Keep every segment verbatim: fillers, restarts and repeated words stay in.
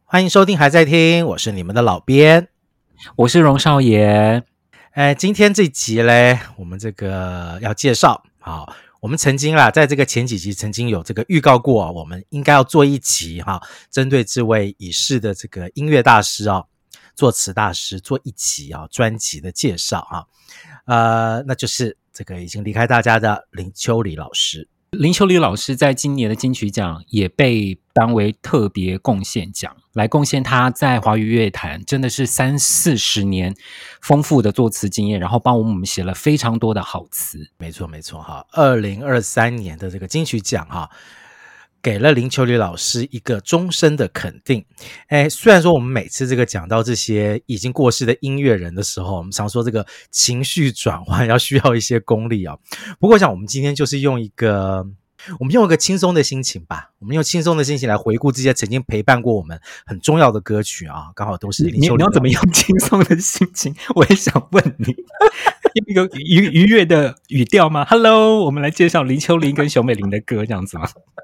欢迎收听还在听，我是你们的老编， 我是荣少爷。 哎，今天这集嘞，我们这个要介绍，好，我们曾经啦，在这个前几集曾经有这个预告过，我们应该要做一集哈，针对这位已逝的这个音乐大师啊，作词大师做一集啊专辑的介绍啊，呃，那就是这个已经离开大家的林秋离老师。 林秋离老师在今年的金曲奖也被颁为特别贡献奖，来贡献他在华语乐坛真的是三四十年丰富的作词经验，然后帮我们写了非常多的好词。 没错没错哈，二零二三年的这个金曲奖哈，给了林秋离老师一个终身的肯定。哎，虽然说我们每次这个讲到这些已经过世的音乐人的时候，我们常说这个情绪转换要需要一些功力啊。不过我想我们今天就是用一个我们用一个轻松的心情吧，我们用轻松的心情来回顾这些曾经陪伴过我们很重要的歌曲啊，刚好都是林秋离。 你要怎么用轻松的心情？我也想问你，用一个愉愉悦的语调吗 ？Hello， 我们来介绍林秋离跟熊美玲的歌，这样子吗？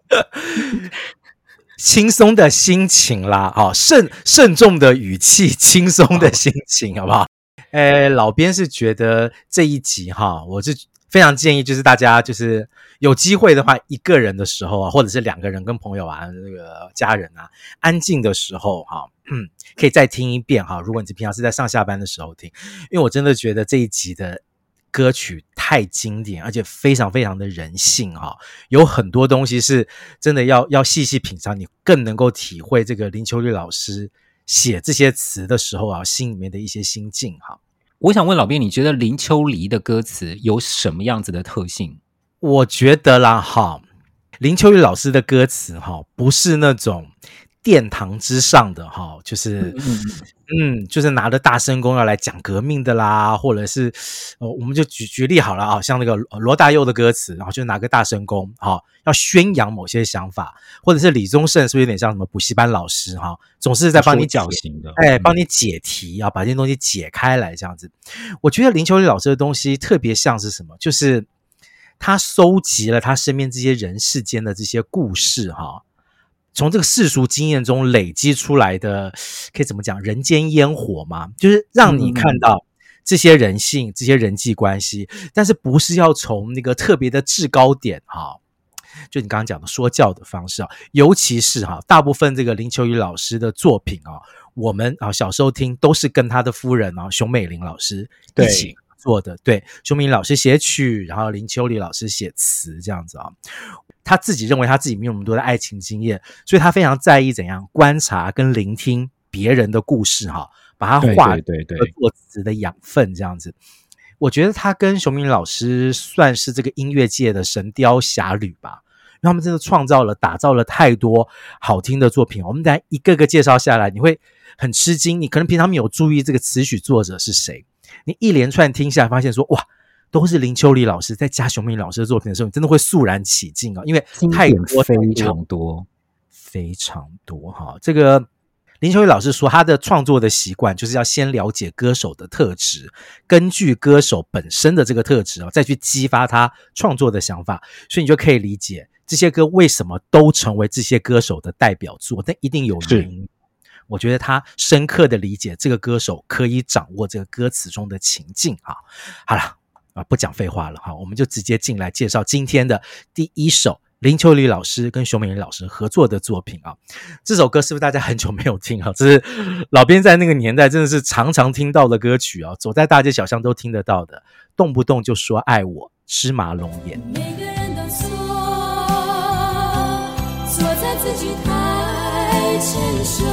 轻松的心情啦，好，慎慎重的语气，轻松的心情，好不好？诶，老编是觉得这一集哈，我是非常建议，就是大家就是有机会的话，一个人的时候啊，或者是两个人跟朋友啊，这个家人啊，安静的时候哈，嗯，可以再听一遍哈。如果你平常是在上下班的时候听，因为我真的觉得这一集的歌曲太经典，而且非常非常的人性哈，有很多东西是真的要要细细品尝，你更能够体会这个林秋离老师写这些词的时候啊，心里面的一些心境哈。 我想问老编，你觉得林秋离的歌词有什么样子的特性？ 我觉得啦哈，林秋离老师的歌词哈，不是那种殿堂之上的哈，就是嗯, 嗯，就是拿着大声公要来讲革命的啦，或者是呃，我们就举举例好了啊，像那个罗大佑的歌词，然后就拿个大声公哈，要宣扬某些想法，或者是李宗盛是不是有点像什么补习班老师哈，总是在帮你教型的， 哎，帮你解题啊，把这些东西解开来这样子。我觉得林秋离老师的东西特别像是什么，就是他收集了他身边这些人世间的这些故事哈。从这个世俗经验中累积出来的，可以怎么讲？人间烟火嘛，就是让你看到这些人性、这些人际关系，但是不是要从那个特别的制高点哈，就你刚刚讲的说教的方式啊，尤其是哈，大部分这个林秋离老师的作品啊，我们啊小时候听都是跟他的夫人啊熊美玲老师一起做的，对，熊美玲老师写曲，然后林秋离老师写词这样子啊。他自己认为他自己没有那么多的爱情经验，所以他非常在意怎样观察跟聆听别人的故事哈，把它化作作词的养分这样子。我觉得他跟熊美玲老师算是这个音乐界的神雕侠侣吧，因为他们真的创造了打造了太多好听的作品，我们等一下一个个介绍下来，你会很吃惊，你可能平常没有注意这个词曲作者是谁，你一连串听下来发现说哇，都是林秋离老师在加熊美玲老师的作品的时候，你真的会肃然起敬啊，因为太多非常多非常多哈。这个林秋离老师说，他的创作的习惯就是要先了解歌手的特质，根据歌手本身的这个特质啊，再去激发他创作的想法，所以你就可以理解这些歌为什么都成为这些歌手的代表作，但一定有原因。我觉得他深刻的理解这个歌手可以掌握这个歌词中的情境啊。好了。啊，不讲废话了哈，我们就直接进来介绍今天的第一首林秋离老师跟熊美玲老师合作的作品啊。这首歌是不是大家很久没有听啊？这是老编在那个年代真的是常常听到的歌曲啊，走在大街小巷都听得到的，动不动就说爱我，芝麻龙眼。 每个人都错，错在自己太成熟，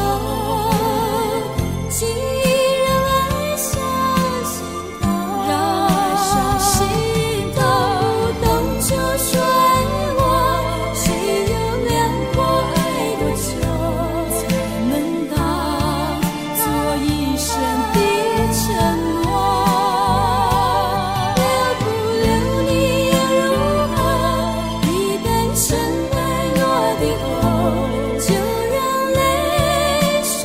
轻易让爱上心头，让爱上心头，动就说爱我，谁又量过爱多久，才能当作一生的承诺。留不留你又如何，一旦尘埃落定后，就让泪水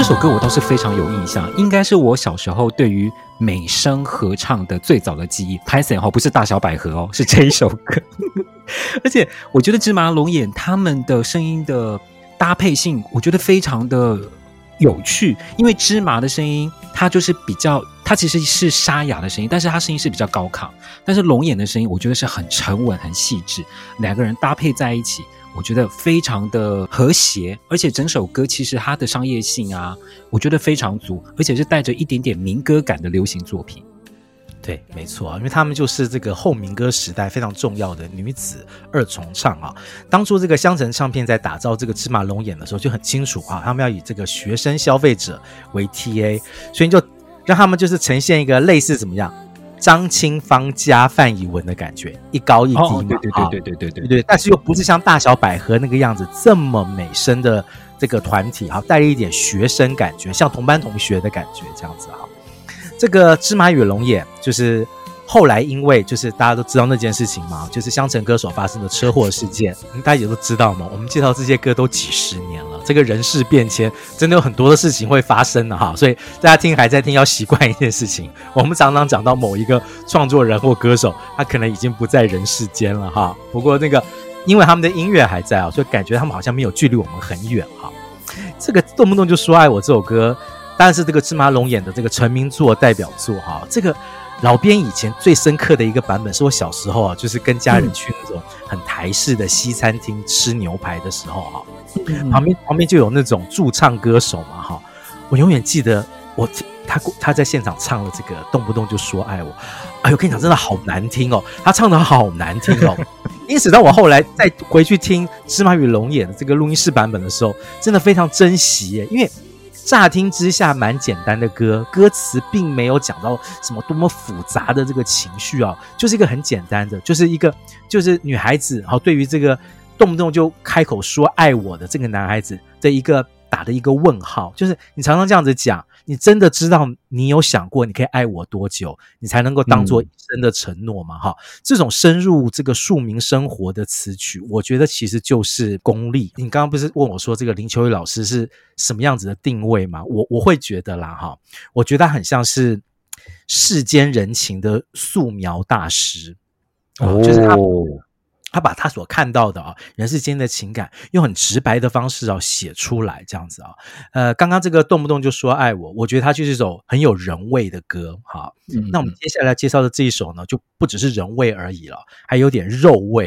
首歌我倒是非常有印象，应该是我小时候对于美声合唱的最早的记忆。拍森不是大小百合哦，是这一首歌。而且我觉得芝麻龙眼他们的声音的搭配性，我觉得非常的有趣。因为芝麻的声音，它就是比较，它其实是沙哑的声音，但是它声音是比较高亢。但是龙眼的声音，我觉得是很沉稳、很细致，两个人搭配在一起。我觉得非常的和谐，而且整首歌其实它的商业性啊，我觉得非常足，而且是带着一点点民歌感的流行作品。 对，没错，因为他们就是这个后民歌时代非常重要的女子二重唱啊。当初这个香城唱片在打造这个芝麻龙眼的时候就很清楚啊，他们要以这个学生消费者为 T A， 所以就让他们就是呈现一个类似怎么样？张清芳加范怡文的感觉，一高一低嘛， 哦、对对对对对对对对，但是又不是像大小百合那个样子这么美声的这个团体，哈，带了一点学生感觉，像同班同学的感觉这样子哈。这个芝麻与龙眼就是后来因为就是大家都知道那件事情嘛，就是香城歌手发生的车祸事件，大家也都知道嘛。我们介绍这些歌都几十年了，这个人事变迁真的有很多的事情会发生的哈，所以大家听还在听要习惯一件事情。我们常常讲到某一个创作人或歌手，他可能已经不在人世间了哈。不过那个因为他们的音乐还在啊，所以感觉他们好像没有距离我们很远哈。这个动不动就说爱我这首歌，当然是这个芝麻龙眼的这个成名作代表作哈。这个老编以前最深刻的一个版本是我小时候啊，就是跟家人去那种很台式的西餐厅吃牛排的时候哈，嗯、旁边旁边就有那种驻唱歌手嘛哈，我永远记得我他他在现场唱了这个动不动就说爱我，哎呦，跟你讲真的好难听哦，他唱的好难听哦，因此当我后来再回去听芝麻与龙眼的这个录音室版本的时候，真的非常珍惜耶，因为乍听之下蛮简单的歌，歌词并没有讲到什么多么复杂的这个情绪啊，就是一个很简单的，就是一个就是女孩子好对于这个动不动就开口说爱我的这个男孩子的一个打的一个问号，就是你常常这样子讲，你真的知道你有想过你可以爱我多久，你才能够当做一生的承诺吗？哈、嗯，这种深入这个庶民生活的词曲，我觉得其实就是功力。你刚刚不是问我说这个林秋离老师是什么样子的定位吗？我我会觉得啦，哈，我觉得他很像是世间人情的素描大师，哦，就是他。他把他所看到的啊，人世间的情感，用很直白的方式啊写出来，这样子啊。呃，刚刚这个动不动就说爱我，我觉得它就是一首很有人味的歌哈。嗯、那我们接下来介绍的这一首呢，就不只是人味而已了，还有点肉味，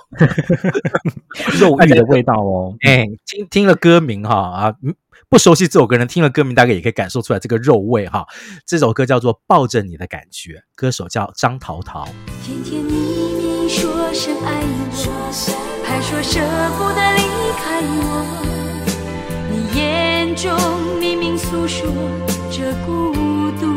肉欲的味道哦。 哎、欸，听听了歌名哈啊，不熟悉这首歌人听了歌名，大概也可以感受出来这个肉味哈。这首歌叫做《抱着你的感觉》，歌手叫张陶陶。 甜甜蜜蜜说声爱我，还说舍不得离开我，你眼中明明诉说着孤独，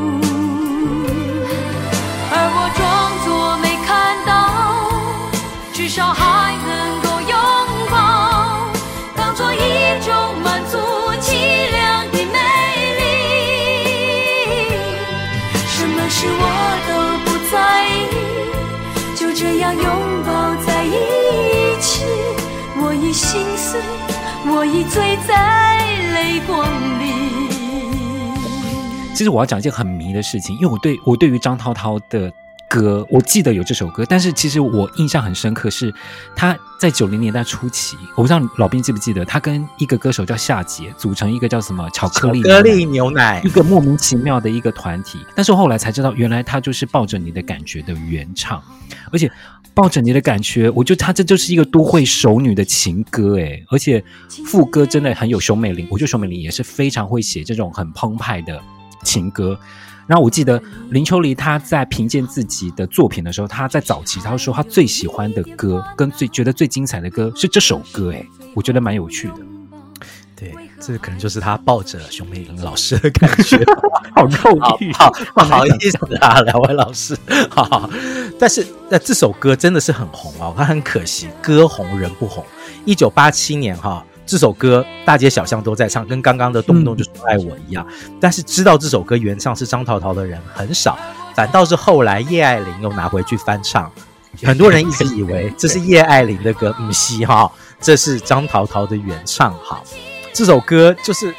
而我装作没看到，至少还能够拥抱，当作一种满足凄凉的美丽。什么事我都不在意，就这样拥抱在一起，我已心碎，我已醉在泪光里。 其实我要讲一件很迷的事情，因为我对我对于张涛涛的歌，我记得有这首歌，但是其实我印象很深刻，是他在九零年代初期，我不知道老兵记不记得，他跟一个歌手叫夏杰组成一个叫什么巧克力巧克力牛奶， 一个莫名其妙的一个团体，但是后来才知道，原来他就是抱着你的感觉的原唱，而且抱着你的感觉，我觉得他这就是一个都会熟女的情歌诶，而且副歌真的很有熊美玲，我觉得熊美玲也是非常会写这种很澎湃的情歌。然后我记得林秋离他在评鉴自己的作品的时候，他在早期他说他最喜欢的歌跟最觉得最精彩的歌是这首歌，诶，我觉得蛮有趣的。 对，这可能就是他抱着熊美玲老师的感觉， 好肉欲， 好不好意思啊，两位老师。好好，但是那这首歌真的是很红哦，它很可惜，歌红人不红。一九八七年哈。这首歌大街小巷都在唱，跟刚刚的动不动就说爱我一样、嗯、但是知道这首歌原唱是张陶陶的人很少，反倒是后来叶爱玲又拿回去翻唱，很多人一直以为这是叶爱玲的歌，不是哈，这是张陶陶的原唱。好，这首歌就是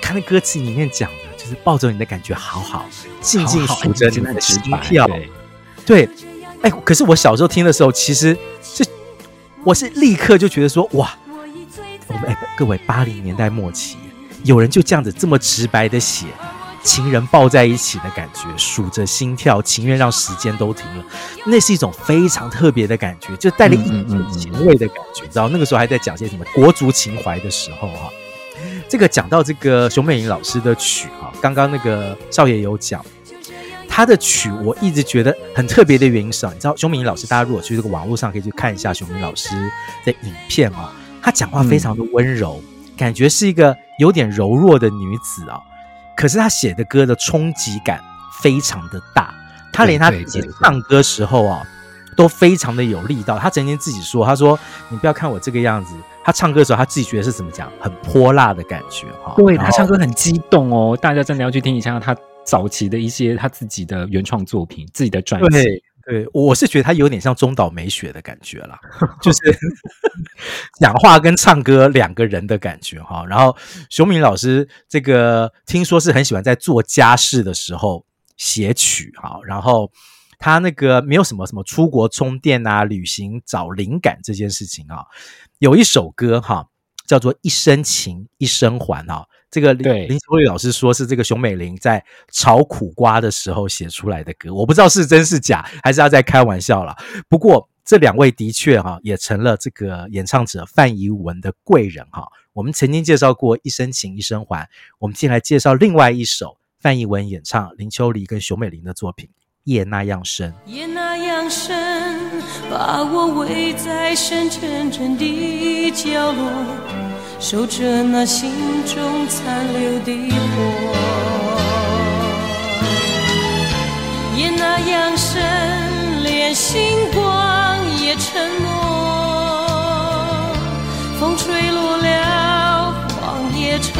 看那歌词里面讲的，就是抱着你的感觉好好，静静数着你的心跳。 好好对，哎，可是我小时候听的时候，其实是我是立刻就觉得说，哇，我们哎各位八零年代末期，有人就这样子这么直白的写。情人抱在一起的感觉，数着心跳，情愿让时间都停了，那是一种非常特别的感觉，就带了一点前卫的感觉，你知道那个时候还在讲些什么国族情怀的时候哈。这个讲到这个熊美玲老师的曲哈，刚刚那个少爷有讲，他的曲我一直觉得很特别的原因是，你知道熊美玲老师，大家如果去这个网络上可以去看一下熊美玲老师的影片啊，她讲话非常的温柔，嗯、感觉是一个有点柔弱的女子啊。可是他写的歌的冲击感非常的大，他连他自己唱歌时候啊，都非常的有力道。他曾经自己说，他说：“你不要看我这个样子。”他唱歌的时候，他自己觉得是怎么讲，很泼辣的感觉哈。 对，他唱歌很激动哦，大家真的要去听一下他早期的一些他自己的原创作品、自己的专辑。 对。对，我是觉得他有点像中岛美雪的感觉啦，就是讲话跟唱歌两个人的感觉哈。然后熊敏老师这个听说是很喜欢在做家事的时候写曲哈，然后他那个没有什么什么出国充电啊、旅行找灵感这件事情啊，有一首歌哈叫做《一生情一生还》哈。这个林秋离老师说是这个熊美玲在炒苦瓜的时候写出来的歌，我不知道是真是假，还是他在开玩笑啦。不过这两位的确哈也成了这个演唱者范怡文的贵人哈。我们曾经介绍过《一生情一生还》，我们接下来介绍另外一首范怡文演唱林秋离跟熊美玲的作品《夜那样深》。 夜那样深，把我围在深沉沉的角落，守着那心中残留的火。夜那样深，连星光也沉默，风吹落了黄叶愁，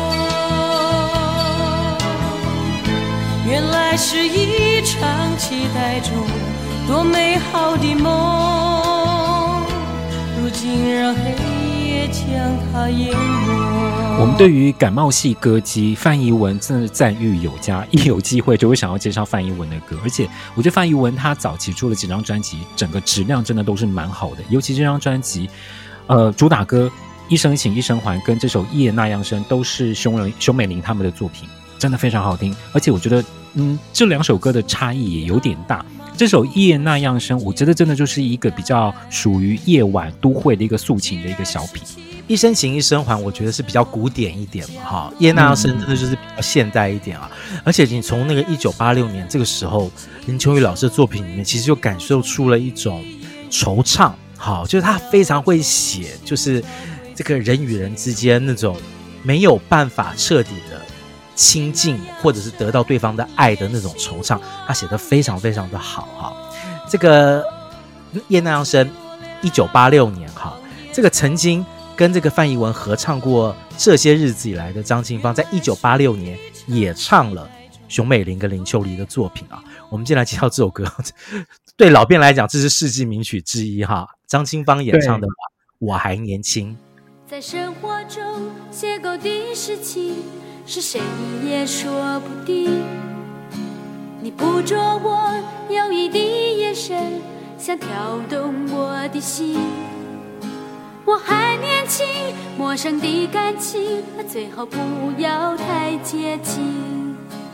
原来是一场期待中多美好的梦，如今让黑将它淹没。 我们对于感冒系歌姬范怡文真的是赞誉有加，一有机会就会想要介绍范怡文的歌。而且我觉得范怡文她早期出了几张专辑，整个质量真的都是蛮好的，尤其这张专辑呃，主打歌一生情一生还跟这首夜那样深都是熊熊美玲他们的作品，真的非常好听。而且我觉得嗯，这两首歌的差异也有点大。这首夜那样深我觉得真的就是一个比较属于夜晚都会的一个抒情的一个小品。 一生情一生还我觉得是比较古典一点嘛哈，夜那样深真的就是比较现代一点啊。嗯、而且你从那个一九八六年这个时候林秋离老师的作品里面，其实就感受出了一种惆怅，好，就是他非常会写，就是这个人与人之间那种没有办法彻底的亲近或者是得到对方的爱的那种惆怅，他写得非常非常的好哈。这个夜那样深一九八六年哈，这个曾经跟这个范怡文合唱过这些日子以来的张清芳，在一九八六年也唱了熊美玲跟林秋离的作品啊。我们接下来介绍这首歌，对老编来讲这是世纪名曲之一哈，张清芳演唱的《我还年轻》。 在生活中邂逅的事情是谁也说不定，你捕捉我有意的眼神，想挑动我的心。我还年轻，陌生的感情最好不要太接近，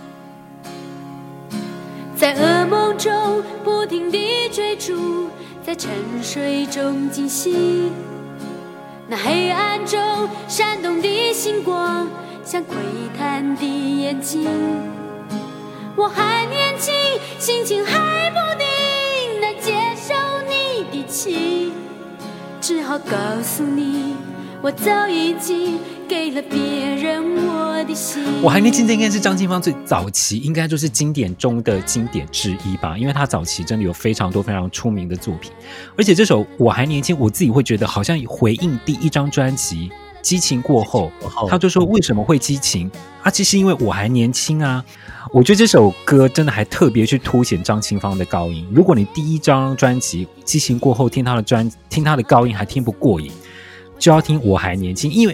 在噩梦中不停地追逐，在沉睡中惊醒，那黑暗中闪动的星光像窥探的眼睛。我还年轻，心情还不定，难接受你的情，只好告诉你，我早已经给了别人我的心。 我还年轻，这应该是张清芳最早期，应该就是经典中的经典之一吧，因为她早期真的有非常多非常出名的作品。而且这首我还年轻，我自己会觉得好像回应第一张专辑激情过后，他就说为什么会激情啊？其实因为我还年轻啊。我觉得这首歌真的还特别去凸显张清芳的高音。如果你第一张专辑激情过后听他的专听他的高音还听不过瘾，就要听我还年轻，因为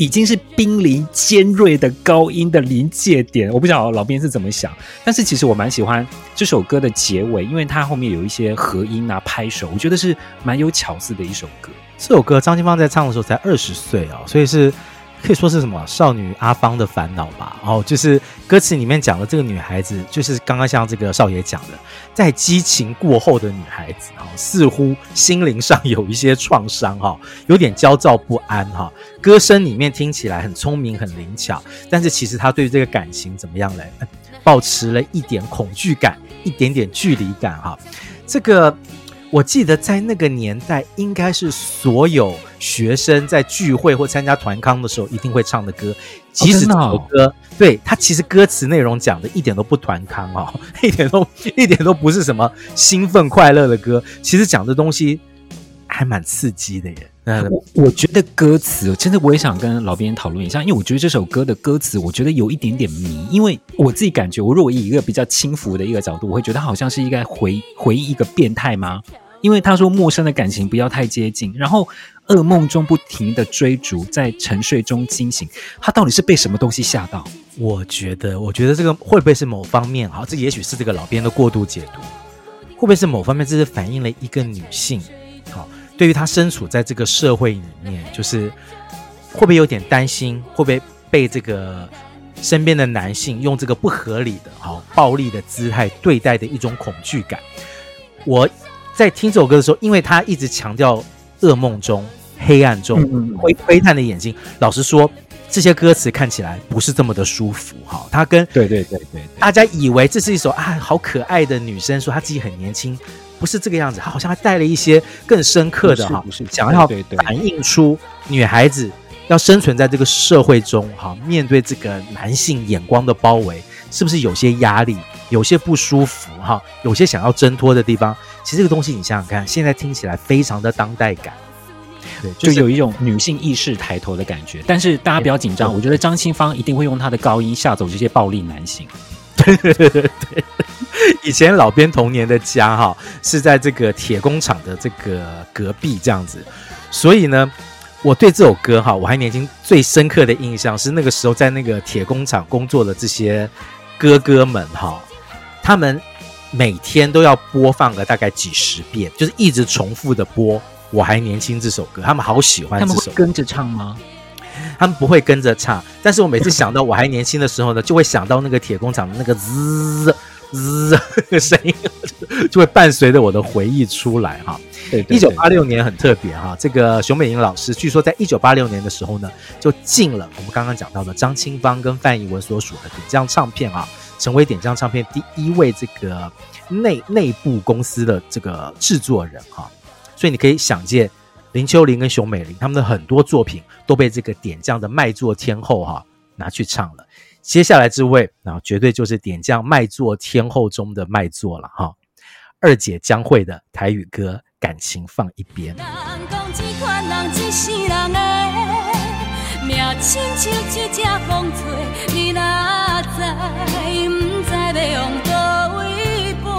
已经是濒临尖锐的高音的临界点。我不晓得老编是怎么想，但是其实我蛮喜欢这首歌的结尾，因为它后面有一些和音啊、拍手，我觉得是蛮有巧思的一首歌。 这首歌张清芳在唱的时候才二十岁哦，所以是可以说是什么少女阿芳的烦恼吧。哦，就是歌词里面讲的这个女孩子，就是刚刚像这个少爷讲的，在激情过后的女孩子，哦，似乎心灵上有一些创伤，哦，有点焦躁不安，哦，歌声里面听起来很聪明很灵巧，但是其实她对这个感情怎么样嘞？抱持了一点恐惧感，一点点距离感，哈。这个我记得在那个年代，应该是所有学生在聚会或参加团康的时候一定会唱的歌。即使这首歌，哦，对，它其实歌词内容讲的一点都不团康哦，一点都一点都不是什么兴奋快乐的歌，其实讲的东西还蛮刺激的耶。 我我觉得歌词真的我也想跟老编讨论一下，因为我觉得这首歌的歌词我觉得有一点点迷，因为我自己感觉，我如果以一个比较轻浮的一个角度，我会觉得好像是应该回回应一个变态吗？因为他说陌生的感情不要太接近，然后噩梦中不停的追逐，在沉睡中惊醒，他到底是被什么东西吓到？ 我觉得我觉得这个会不会是某方面，好，这也许是这个老编的过度解读，会不会是某方面这是反映了一个女性，好，对于她身处在这个社会里面，就是会不会有点担心，会不会被这个身边的男性用这个不合理的好暴力的姿态对待的一种恐惧感。我在听这首歌的时候，因为他一直强调噩梦中、黑暗中、灰灰暗的眼睛，老实说，这些歌词看起来不是这么的舒服哈。他跟对对对 对, 对， 大家以为这是一首啊好可爱的女生说她自己很年轻，不是这个样子，好像还带了一些更深刻的哈，想要反映出女孩子要生存在这个社会中哈，面对这个男性眼光的包围，是不是有些压力，有些不舒服哈，有些想要挣脱的地方。其实这个东西你想想看，现在听起来非常的当代感， 对，就有一种女性意识抬头的感觉。但是大家不要紧张，我觉得张清芳一定会用她的高音吓走这些暴力男性。 对对对对对，以前老编童年的家哈是在这个铁工厂的这个隔壁这样子，所以呢，我对这首歌哈我还年轻最深刻的印象是那个时候在那个铁工厂工作的这些哥哥们哈，他们每天都要播放个大概几十遍，就是一直重复的播我还年轻这首歌，他们好喜欢这首歌。 他们会跟着唱吗？ 他们不会跟着唱，但是我每次想到我还年轻的时候呢，就会想到那个铁工厂的那个滋滋那个声音，就会伴随着我的回忆出来哈。一九八六年很特别哈，这个熊美玲老师据说在一九八六年的时候呢，就进了我们刚刚讲到的张清芳跟范逸文所属的点将唱片啊，成为点将唱片第一位这个内内部公司的这个制作人哈。所以你可以想见，林秋离跟熊美玲他们的很多作品都被这个点将的卖座天后哈拿去唱了。接下来这位那绝对就是点将卖座天后中的卖座了哈。二姐江蕙的台语歌《感情放一边》。人讲这款人一世人的命亲像一只风吹，你若知不知要往倒位飞。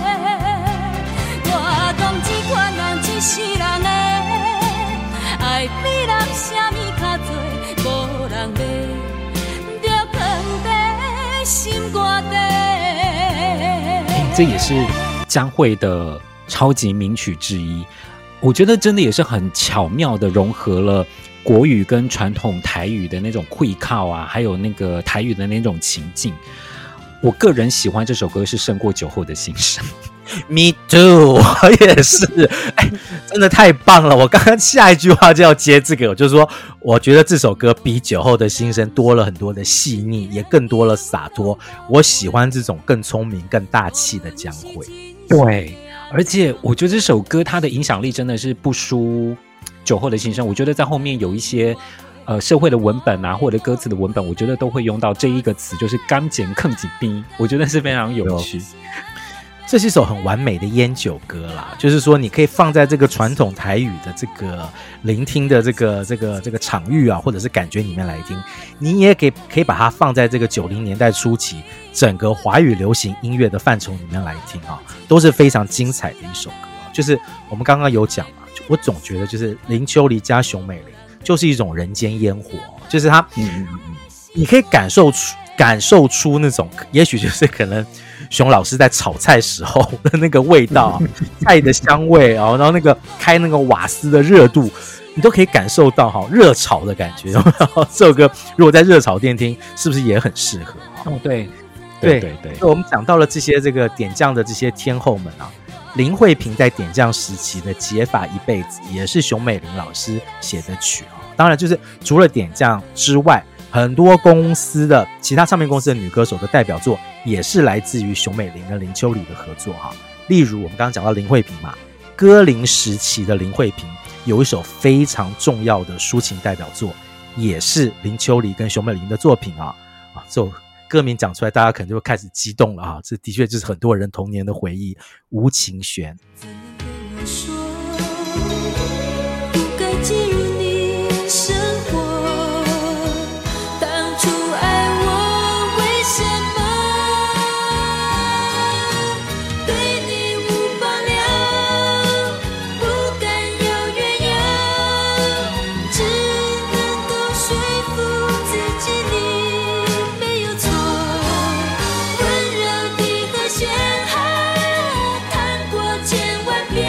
我讲这款人一世人的爱比人啥物较多，无人要就放在心肝底。这也是江蕙的超级名曲之一，我觉得真的也是很巧妙的融合了国语跟传统台语的那种会靠啊，还有那个台语的那种情境。我个人喜欢这首歌是胜过酒后的心声。Me too， 我也是，哎，真的太棒了！我刚刚下一句话就要接这个，我就说，我觉得这首歌比酒后的心声多了很多的细腻，也更多了洒脱。我喜欢这种更聪明、更大气的江蕙。 对，而且我觉得这首歌它的影响力真的是不输酒后的心声。我觉得在后面有一些呃社会的文本啊，或者歌词的文本，我觉得都会用到这一个词，就是甘简坑几逼，我觉得是非常有趣。 这是一首很完美的烟酒歌啦，就是说你可以放在这个传统台语的这个聆听的这个这个这个场域啊，或者是感觉里面来听，你也可以可以把它放在这个九零年代初期整个华语流行音乐的范畴里面来听啊，都是非常精彩的一首歌。就是我们刚刚有讲嘛，我总觉得就是林秋离加熊美玲就是一种人间烟火，就是它， 嗯嗯嗯， 你可以感受出感受出那种，也许就是可能熊老师在炒菜时候的那个味道，菜的香味哦，然后那个开那个瓦斯的热度，你都可以感受到哈热炒的感觉。这首歌如果在热炒店听，是不是也很适合？ 哦，对对对对对， 我们讲到了这些这个点将的这些天后们啊，林慧萍在点将时期的解法一辈子，也是熊美玲老师写的曲啊。当然，就是除了点将之外，很多公司的其他唱片公司的女歌手的代表作，也是来自于熊美玲跟林秋离的合作哈。例如我们刚刚讲到林慧萍嘛，歌林时期的林慧萍有一首非常重要的抒情代表作，也是林秋离跟熊美玲的作品啊啊，这首歌名讲出来，大家可能就会开始激动了哈。这的确就是很多人童年的回忆，《无情弦》。 说不该进入你生活，当初爱我为什么对你无保留，不敢有怨尤，只能够说服自己你没有错，温柔的和弦弹过千万遍，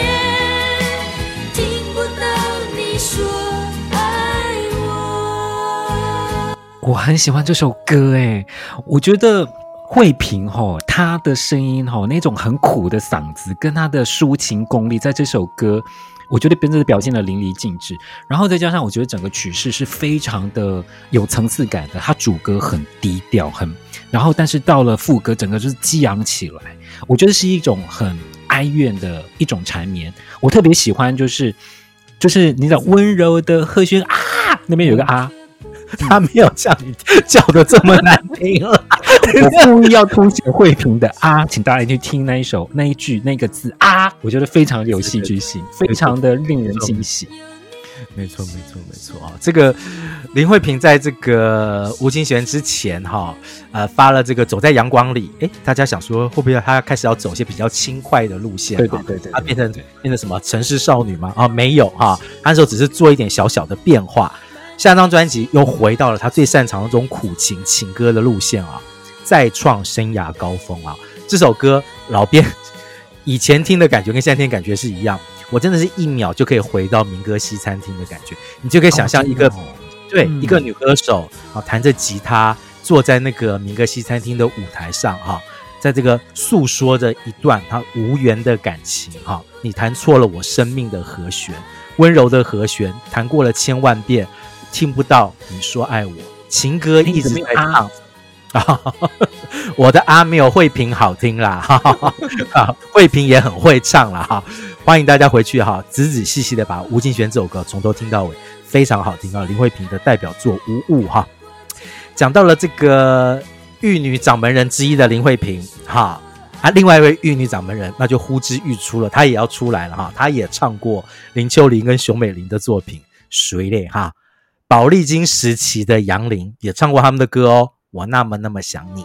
我很喜欢这首歌诶，我觉得慧萍吼她的声音吼那种很苦的嗓子跟她的抒情功力，在这首歌我觉得真的表现得淋漓尽致。然后再加上我觉得整个曲式是非常的有层次感的，它主歌很低调，很然后但是到了副歌整个就是激昂起来，我觉得是一种很哀怨的一种缠绵。我特别喜欢就是就是你知道温柔的和弦啊，那边有个啊， 他没有像你叫的这么难听了。 我故意要凸显慧萍的啊，请大家去听那一首那一句那个字啊，我觉得非常有戏剧性，非常的令人惊喜。 没错没错没错啊！这个林慧萍在这个吴清玄之前哈，呃发了这个走在阳光里，哎，大家想说会不会她开始要走一些比较轻快的路线？ 对对对对， 她变成变成什么城市少女吗？啊，没有哈，她那时候只是做一点小小的变化。下张专辑又回到了她最擅长的这种苦情情歌的路线啊，再创生涯高峰啊！这首歌老编以前听的感觉跟现在听的感觉是一样。我真的是一秒就可以回到民歌西餐厅的感觉，你就可以想象一个、哦哦、对、嗯、一个女歌手啊，弹着吉他坐在那个民歌西餐厅的舞台上哈，在这个诉说着一段她无缘的感情哈，你弹错了我生命的和弦，温柔的和弦弹过了千万遍，听不到你说爱我，情歌一直在唱。啊、我的啊没有慧萍好听啦，哈哈哈，慧萍也很会唱啦哈，欢迎大家回去哈，仔仔细细的把吴清玄这首歌从头听到尾，非常好听啊，林慧萍的代表作《无误》哈。讲到了这个玉女掌门人之一的林慧萍哈，啊，另外一位玉女掌门人那就呼之欲出了，她也要出来了哈，她也唱过林秋离跟熊美玲的作品，谁嘞哈？宝丽金时期的杨林也唱过他们的歌哦。我那么那么想你，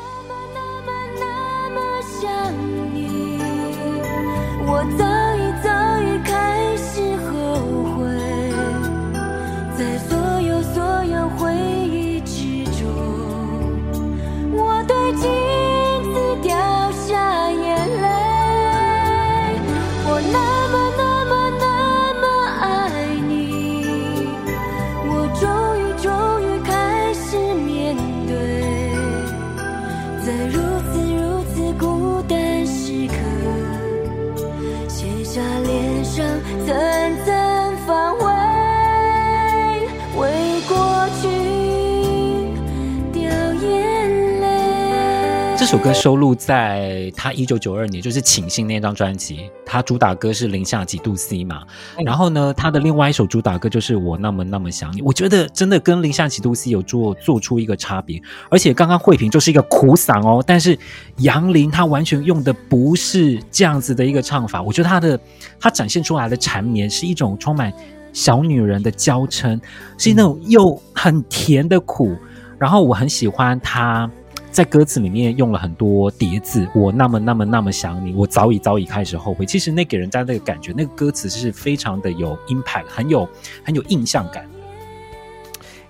我早已早已开始后悔，在所有所有回忆之中，我对镜子掉下眼泪，我那么那么那么爱你，我终于终于开始面对，在如此如此孤单时刻，写下脸上层层防卫，为过去掉眼泪。 这首歌收录在他一九九二年就是请信那张专辑，他主打歌是零下几度 C 嘛，然后呢他的另外一首主打歌就是我那么那么想你，我觉得真的跟零下几度 C 有做做出一个差别。而且刚刚慧萍就是一个苦嗓哦，但是杨林他完全用的不是这样子的一个唱法，我觉得他的他展现出来的缠绵是一种充满小女人的娇嗔，是那种又很甜的苦，然后我很喜欢他在歌词里面用了很多叠字，我那么那么那么想你，我早已早已开始后悔。其实那给人家那个感觉，那个歌词是非常的有 impact， 很有很有印象感。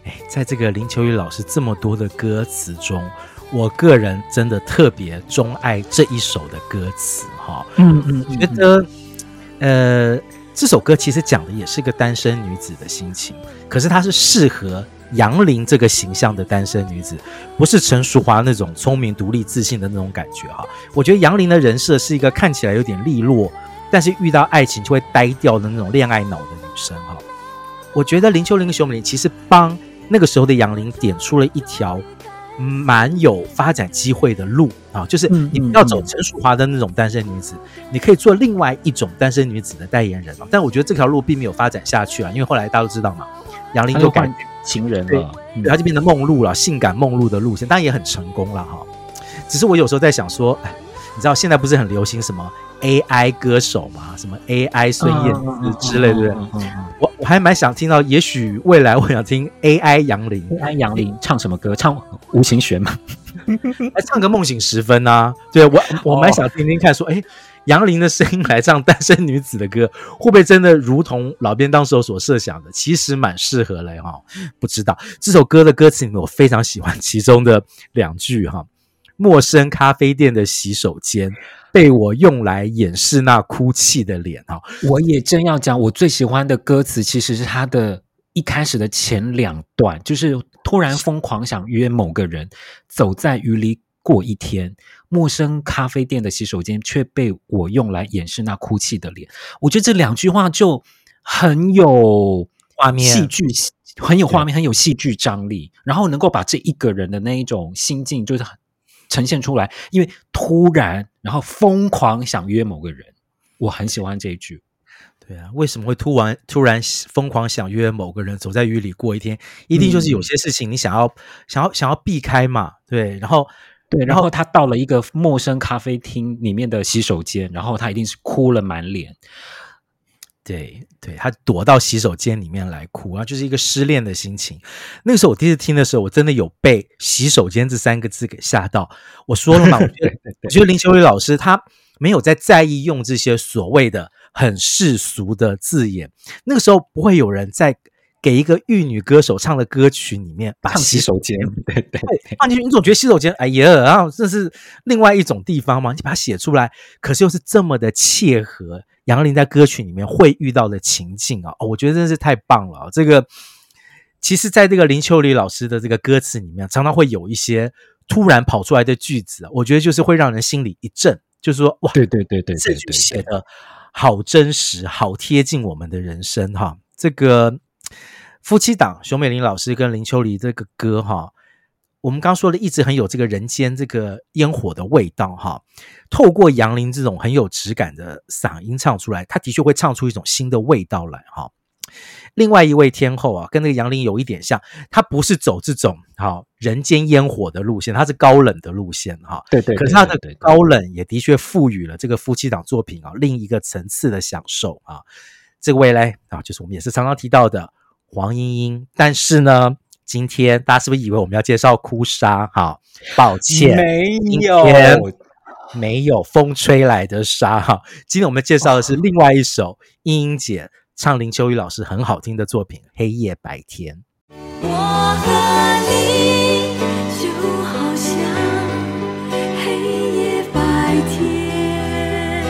哎，在这个林秋离老师这么多的歌词中，我个人真的特别钟爱这一首的歌词哈。 嗯嗯， 觉得呃这首歌其实讲的也是个单身女子的心情，可是它是适合杨林这个形象的单身女子，不是陈淑华那种聪明独立自信的那种感觉哈。我觉得杨林的人设是一个看起来有点利落，但是遇到爱情就会呆掉的那种恋爱脑的女生哈。我觉得林秋离跟熊美玲其实帮那个时候的杨林点出了一条蛮有发展机会的路啊，就是你不要走陈淑华的那种单身女子，你可以做另外一种单身女子的代言人啊。但我觉得这条路并没有发展下去啊，因为后来大家都知道嘛，杨林就改情人了， 对，他就变成梦露了，性感梦露的路线，当然也很成功了哈。只是我有时候在想说，你知道现在不是很流行什么 A I 歌手嘛，什么 A I 孙燕姿之类，对不对？我我还蛮想听到，也许未来我想听 A I 杨林 ，A I 杨林唱什么歌？唱吴晴璇吗？ 来唱个梦醒时分啊！对我我蛮想听听看说，哎、哦，杨林的声音来唱单身女子的歌，会不会真的如同老编当时所设想的，其实蛮适合嘞哈？不知道这首歌的歌词里面，我非常喜欢其中的两句哈：陌生咖啡店的洗手间，被我用来掩饰那哭泣的脸哈。 我也正要讲，我最喜欢的歌词其实是他的一开始的前两段，就是突然疯狂想约某个人，走在雨里过一天，陌生咖啡店的洗手间却被我用来掩饰那哭泣的脸。我觉得这两句话就很有画面， 戏剧，很有画面，很有戏剧张力，然后能够把这一个人的那一种心境就是呈现出来，因为突然然后疯狂想约某个人，我很喜欢这一句。 对啊，为什么会突然突然疯狂想约某个人，走在雨里过一天？一定就是有些事情你想要、嗯、想要想要避开嘛，对，然后对，然后他到了一个陌生咖啡厅里面的洗手间，然后他一定是哭了满脸。 对对，他躲到洗手间里面来哭，然后就是一个失恋的心情。那个时候我第一次听的时候，我真的有被洗手间这三个字给吓到。我说了嘛，我觉得我觉得林秋离老师他没有在在意用这些所谓的很世俗的字眼，那个时候不会有人在给一个玉女歌手唱的歌曲里面把洗手间， 对对对， 放进去，你总觉得洗手间，哎呀，然后这是另外一种地方嘛，你把它写出来，可是又是这么的切合杨林在歌曲里面会遇到的情境啊、哦，我觉得真是太棒了。这个其实在这个林秋离老师的这个歌词里面，常常会有一些突然跑出来的句子，我觉得就是会让人心里一震，就是说哇， 对对对对， 这句写的好真实，好贴近我们的人生哈。这个夫妻档熊美玲老师跟林秋离这个歌哈，我们刚刚说的一直很有这个人间这个烟火的味道哈。透过杨林这种很有质感的嗓音唱出来，他的确会唱出一种新的味道来哈。另外一位天后啊，跟那个杨林有一点像，他不是走这种好人间烟火的路线，他是高冷的路线哈。 对对， 可是他的高冷也的确赋予了这个夫妻档作品啊另一个层次的享受啊。这位嘞啊，就是我们也是常常提到的黄莺莺，但是呢，今天大家是不是以为我们要介绍哭砂？好，抱歉， 没有， 没有风吹来的沙哈。今天我们介绍的是另外一首莺莺姐唱林秋离老师很好听的作品《黑夜白天》。 我和你就好像黑夜白天，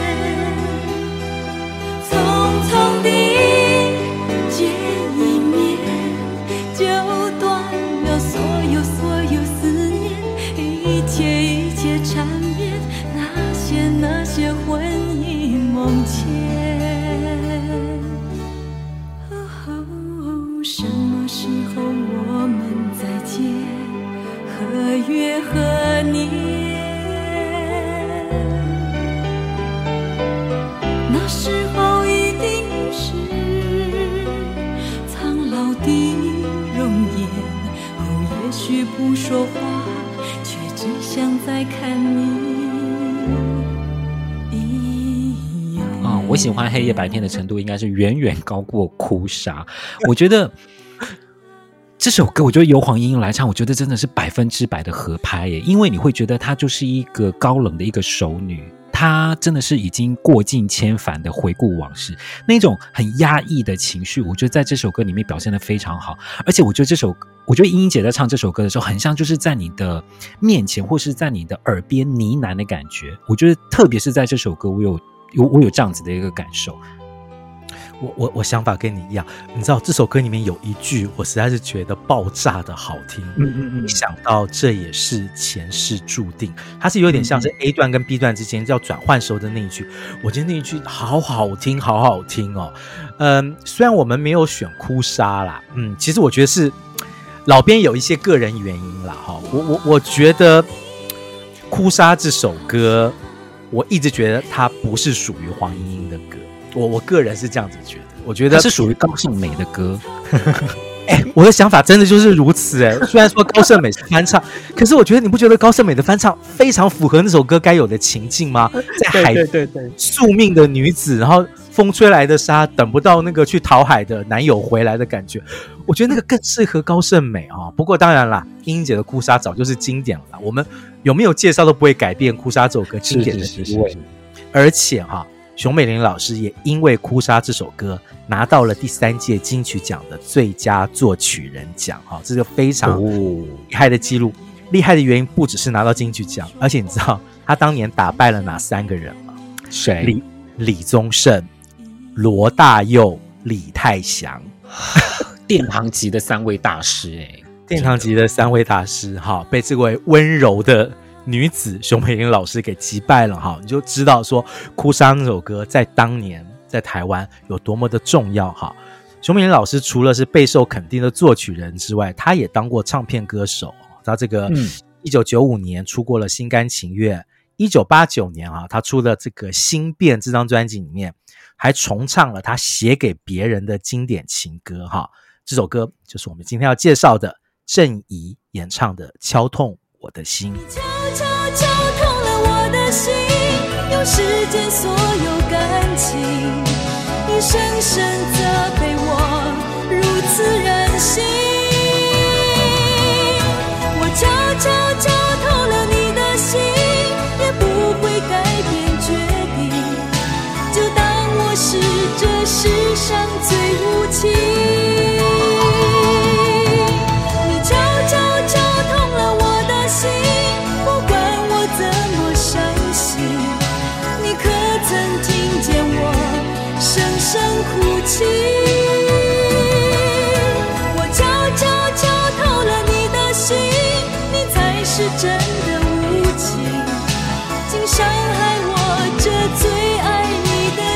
匆匆的见一面，就断了所有所有思念，一切一切缠绵，那些那些魂萦梦牵。什么时候我们再见？何月何年？那时候一定是苍老的容颜，哦，也许不说话，却只想再看你一眼。 啊、哦，我喜欢黑夜白天的程度应该是远远高过哭砂。我觉得这首歌，我觉得由黄莺莺来唱，我觉得真的是百分之百的合拍耶，因为你会觉得她就是一个高冷的一个熟女，她他真的是已经过尽千帆的回顾往事，那种很压抑的情绪，我觉得在这首歌里面表现得非常好。而且我觉得这首我觉得英英姐在唱这首歌的时候，很像就是在你的面前或是在你的耳边呢喃的感觉。我觉得特别是在这首歌，我有有我有这样子的一个感受。 我我我想法跟你一样，你知道这首歌里面有一句我实在是觉得爆炸的好听， 嗯嗯嗯， 没想到这也是前世注定，它是有点像是 A 段跟 B 段之间要转换时候的那一句，我觉得那一句好好听好好听哦。嗯，虽然我们没有选哭砂啦，嗯，其实我觉得是老编有一些个人原因啦哈，我我我觉得哭砂这首歌，我一直觉得它不是属于黄莺莺的歌。我我个人是这样子觉得，我觉得它是属于高胜美的歌。 哎，我的想法真的就是如此哎。虽然说高胜美是翻唱，可是我觉得你不觉得高胜美的翻唱非常符合那首歌该有的情境吗？在海对对对对， 宿命的女子，然后风吹来的沙，等不到那个去讨海的男友回来的感觉，我觉得那个更适合高胜美啊、哦。不过当然啦，英英姐的哭砂早就是经典了，我们有没有介绍都不会改变哭砂这首歌经典的地位。而且哈、啊。熊美玲老师也因为《哭砂》这首歌拿到了第三届金曲奖的最佳作曲人奖，这个非常厉害的记录。厉害的原因不只是拿到金曲奖，而且你知道他当年打败了哪三个人吗？ 谁？ 李李宗盛、罗大佑、李泰祥， 殿堂级的三位大师哎、欸， 殿堂级的三位大师哈，被这位温柔的女子熊美玲老师给击败了哈，你就知道说《哭砂》那首歌在当年在台湾有多么的重要哈。熊美玲老师除了是备受肯定的作曲人之外，她也当过唱片歌手。她这个一九九五年出过了《心甘情愿》，一九八九年啊，她出的这个《心变》这张专辑里面还重唱了她写给别人的经典情歌哈。这首歌就是我们今天要介绍的郑怡演唱的《敲痛我的心》。 敲敲敲痛了我的心，用世间所有感情，你深深责备我如此任性。我敲敲敲痛了你的心，也不会改变决定，就当我是这世上最无情。哭泣，我悄悄敲透了你的心，你才是真的无情，竟伤害我这最爱你的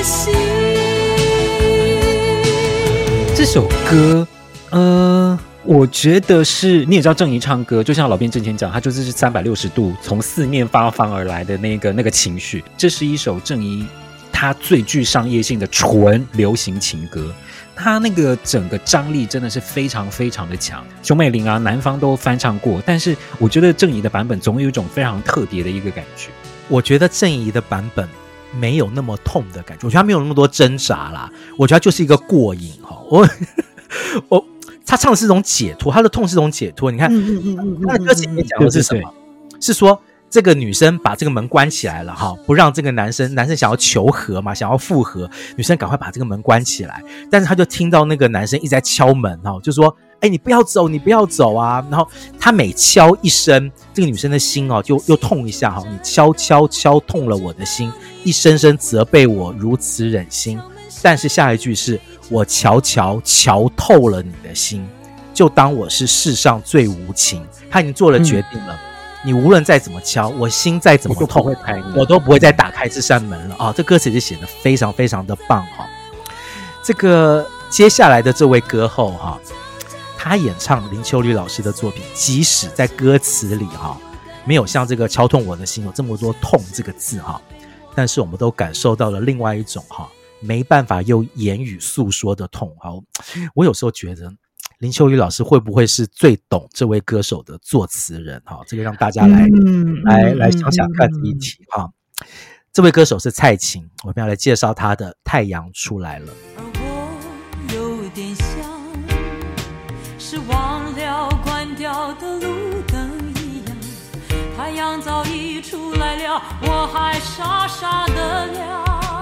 心。 这首歌，呃，我觉得是你也知道郑怡唱歌，就像老编之前讲，他就是三百六十度从四面八方而来的那个那个情绪。这是一首郑怡他最具商业性的纯流行情歌，他那个整个张力真的是非常非常的强。熊美玲啊，南方都翻唱过，但是我觉得郑怡的版本总有一种非常特别的一个感觉。 我觉得郑怡的版本没有那么痛的感觉，我觉得他没有那么多挣扎啦，我觉得他就是一个过瘾哈。我我他唱的是一种解脱，他的痛是一种解脱。你看，嗯嗯嗯、他的歌词里面讲的是什么？对对对，是说。这个女生把这个门关起来了哈，不让这个男生，男生想要求和嘛，想要复合，女生赶快把这个门关起来，但是他就听到那个男生一直在敲门哈，就说：“哎，你不要走，你不要走啊！”然后他每敲一声，这个女生的心哦，就又痛一下哈，你敲敲敲痛了我的心，一声声责备我如此忍心。但是下一句是我瞧瞧瞧透了你的心，就当我是世上最无情。他已经做了决定了。嗯，你无论再怎么敲，我心再怎么痛，我 都, 我都不会再打开这扇门了啊！这歌词就写得非常非常的棒哈。这个接下来的这位歌后哈，她演唱林秋离老师的作品，即使在歌词里哈没有像这个敲痛我的心有这么多痛这个字哈，但是我们都感受到了另外一种哈没办法用言语诉说的痛哈。我有时候觉得。林秋离老师会不会是最懂这位歌手的作词人？哈，这个让大家来、嗯、来来想想看这一题哈。这位歌手是蔡琴，我们要来介绍她的《太阳出来了》。 而我有点像是忘了关掉的路灯一样，太太阳早已出来了，我还傻傻的亮。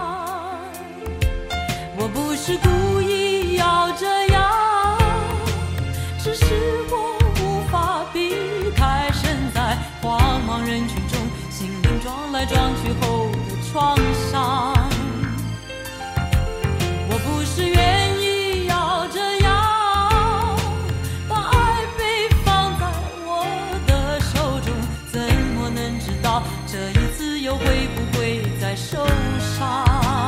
我不是故意要这样，只是我无法避开身在慌忙人群中，心灵撞来撞去后的创伤。我不是愿意要这样，把爱被放在我的手中，怎么能知道这一次又会不会再受伤？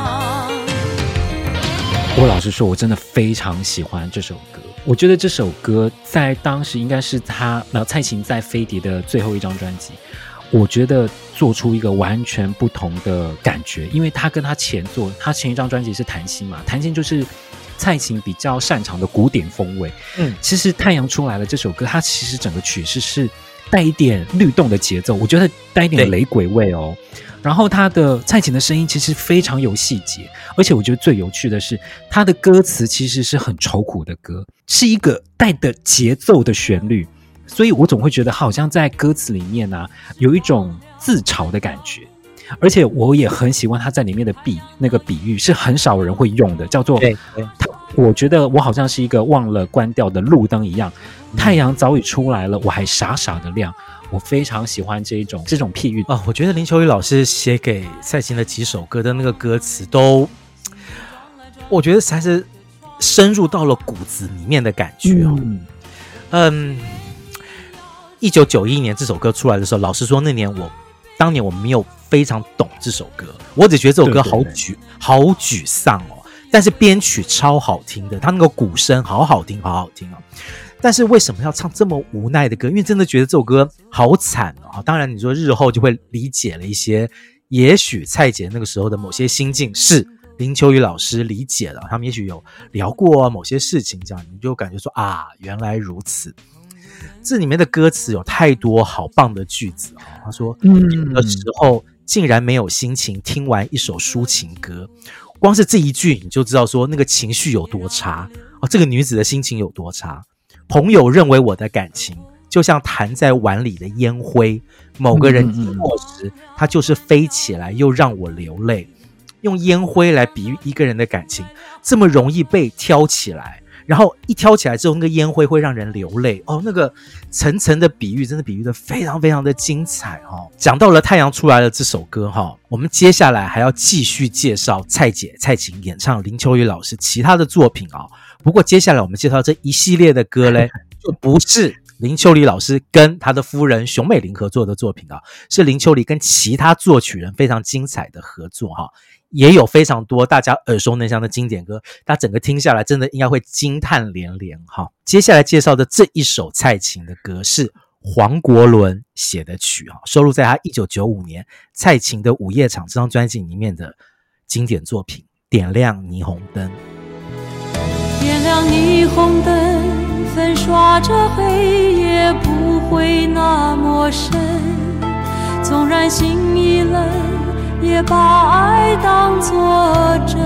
我老实说，我真的非常喜欢这首歌。我觉得这首歌在当时应该是他呃蔡琴在飞碟的最后一张专辑，我觉得做出一个完全不同的感觉，因为他跟他前作，他前一张专辑是谈心嘛，谈心就是蔡琴比较擅长的古典风味。嗯，其实太阳出来了这首歌，它其实整个曲式是带一点律动的节奏，我觉得带一点雷鬼味哦。然后他的蔡琴的声音其实非常有细节，而且我觉得最有趣的是他的歌词其实是很愁苦的歌，是一个带的节奏的旋律，所以我总会觉得好像在歌词里面啊有一种自嘲的感觉。而且我也很喜欢他在里面的比那个比喻是很少人会用的，叫做他我觉得我好像是一个忘了关掉的路灯一样，太阳早已出来了，我还傻傻的亮。我非常喜欢这一种这种譬喻啊！我觉得林秋离老师写给蔡琴的几首歌的那个歌词都，我觉得才是深入到了骨子里面的感觉哦。嗯，一九九一年这首歌出来的时候，老实说，那年我当年我没有非常懂这首歌，我只觉得这首歌好沮对对对好沮丧哦。但是编曲超好听的，他那个鼓声好好听，好好听哦。但是为什么要唱这么无奈的歌？因为真的觉得这首歌好惨哦。当然你说日后就会理解了一些，也许蔡姐那个时候的某些心境是林秋离老师理解了，他们也许有聊过某些事情，这样你就感觉说啊，原来如此。这里面的歌词有太多好棒的句子哦。他说有的时候竟然没有心情听完一首抒情歌，光是这一句你就知道说那个情绪有多差哦，这个女子的心情有多差。朋友认为我的感情就像弹在碗里的烟灰，某个人经过时，他就是飞起来又让我流泪。用烟灰来比喻一个人的感情，这么容易被挑起来，然后一挑起来之后，那个烟灰会让人流泪哦。那个层层的比喻，真的比喻的非常非常的精彩哦。讲到了太阳出来了这首歌哈、哦，我们接下来还要继续介绍蔡姐蔡琴演唱林秋离老师其他的作品哦。不过接下来我们介绍这一系列的歌嘞，就不是林秋离老师跟他的夫人熊美玲合作的作品啊，是林秋离跟其他作曲人非常精彩的合作哈，也有非常多大家耳熟能详的经典歌，大家整个听下来真的应该会惊叹连连哈。接下来介绍的这一首蔡琴的歌是黄国伦写的曲哈，收录在他一九九五年蔡琴的午夜场这张专辑里面的经典作品《点亮霓虹灯》。 点亮霓虹灯，粉刷着黑夜，不会那么深。纵然心已冷，也把爱当作真。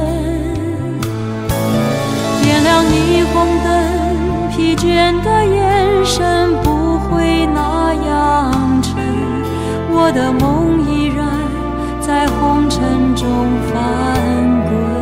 点亮霓虹灯，疲倦的眼神不会那样沉。我的梦依然在红尘中翻滚。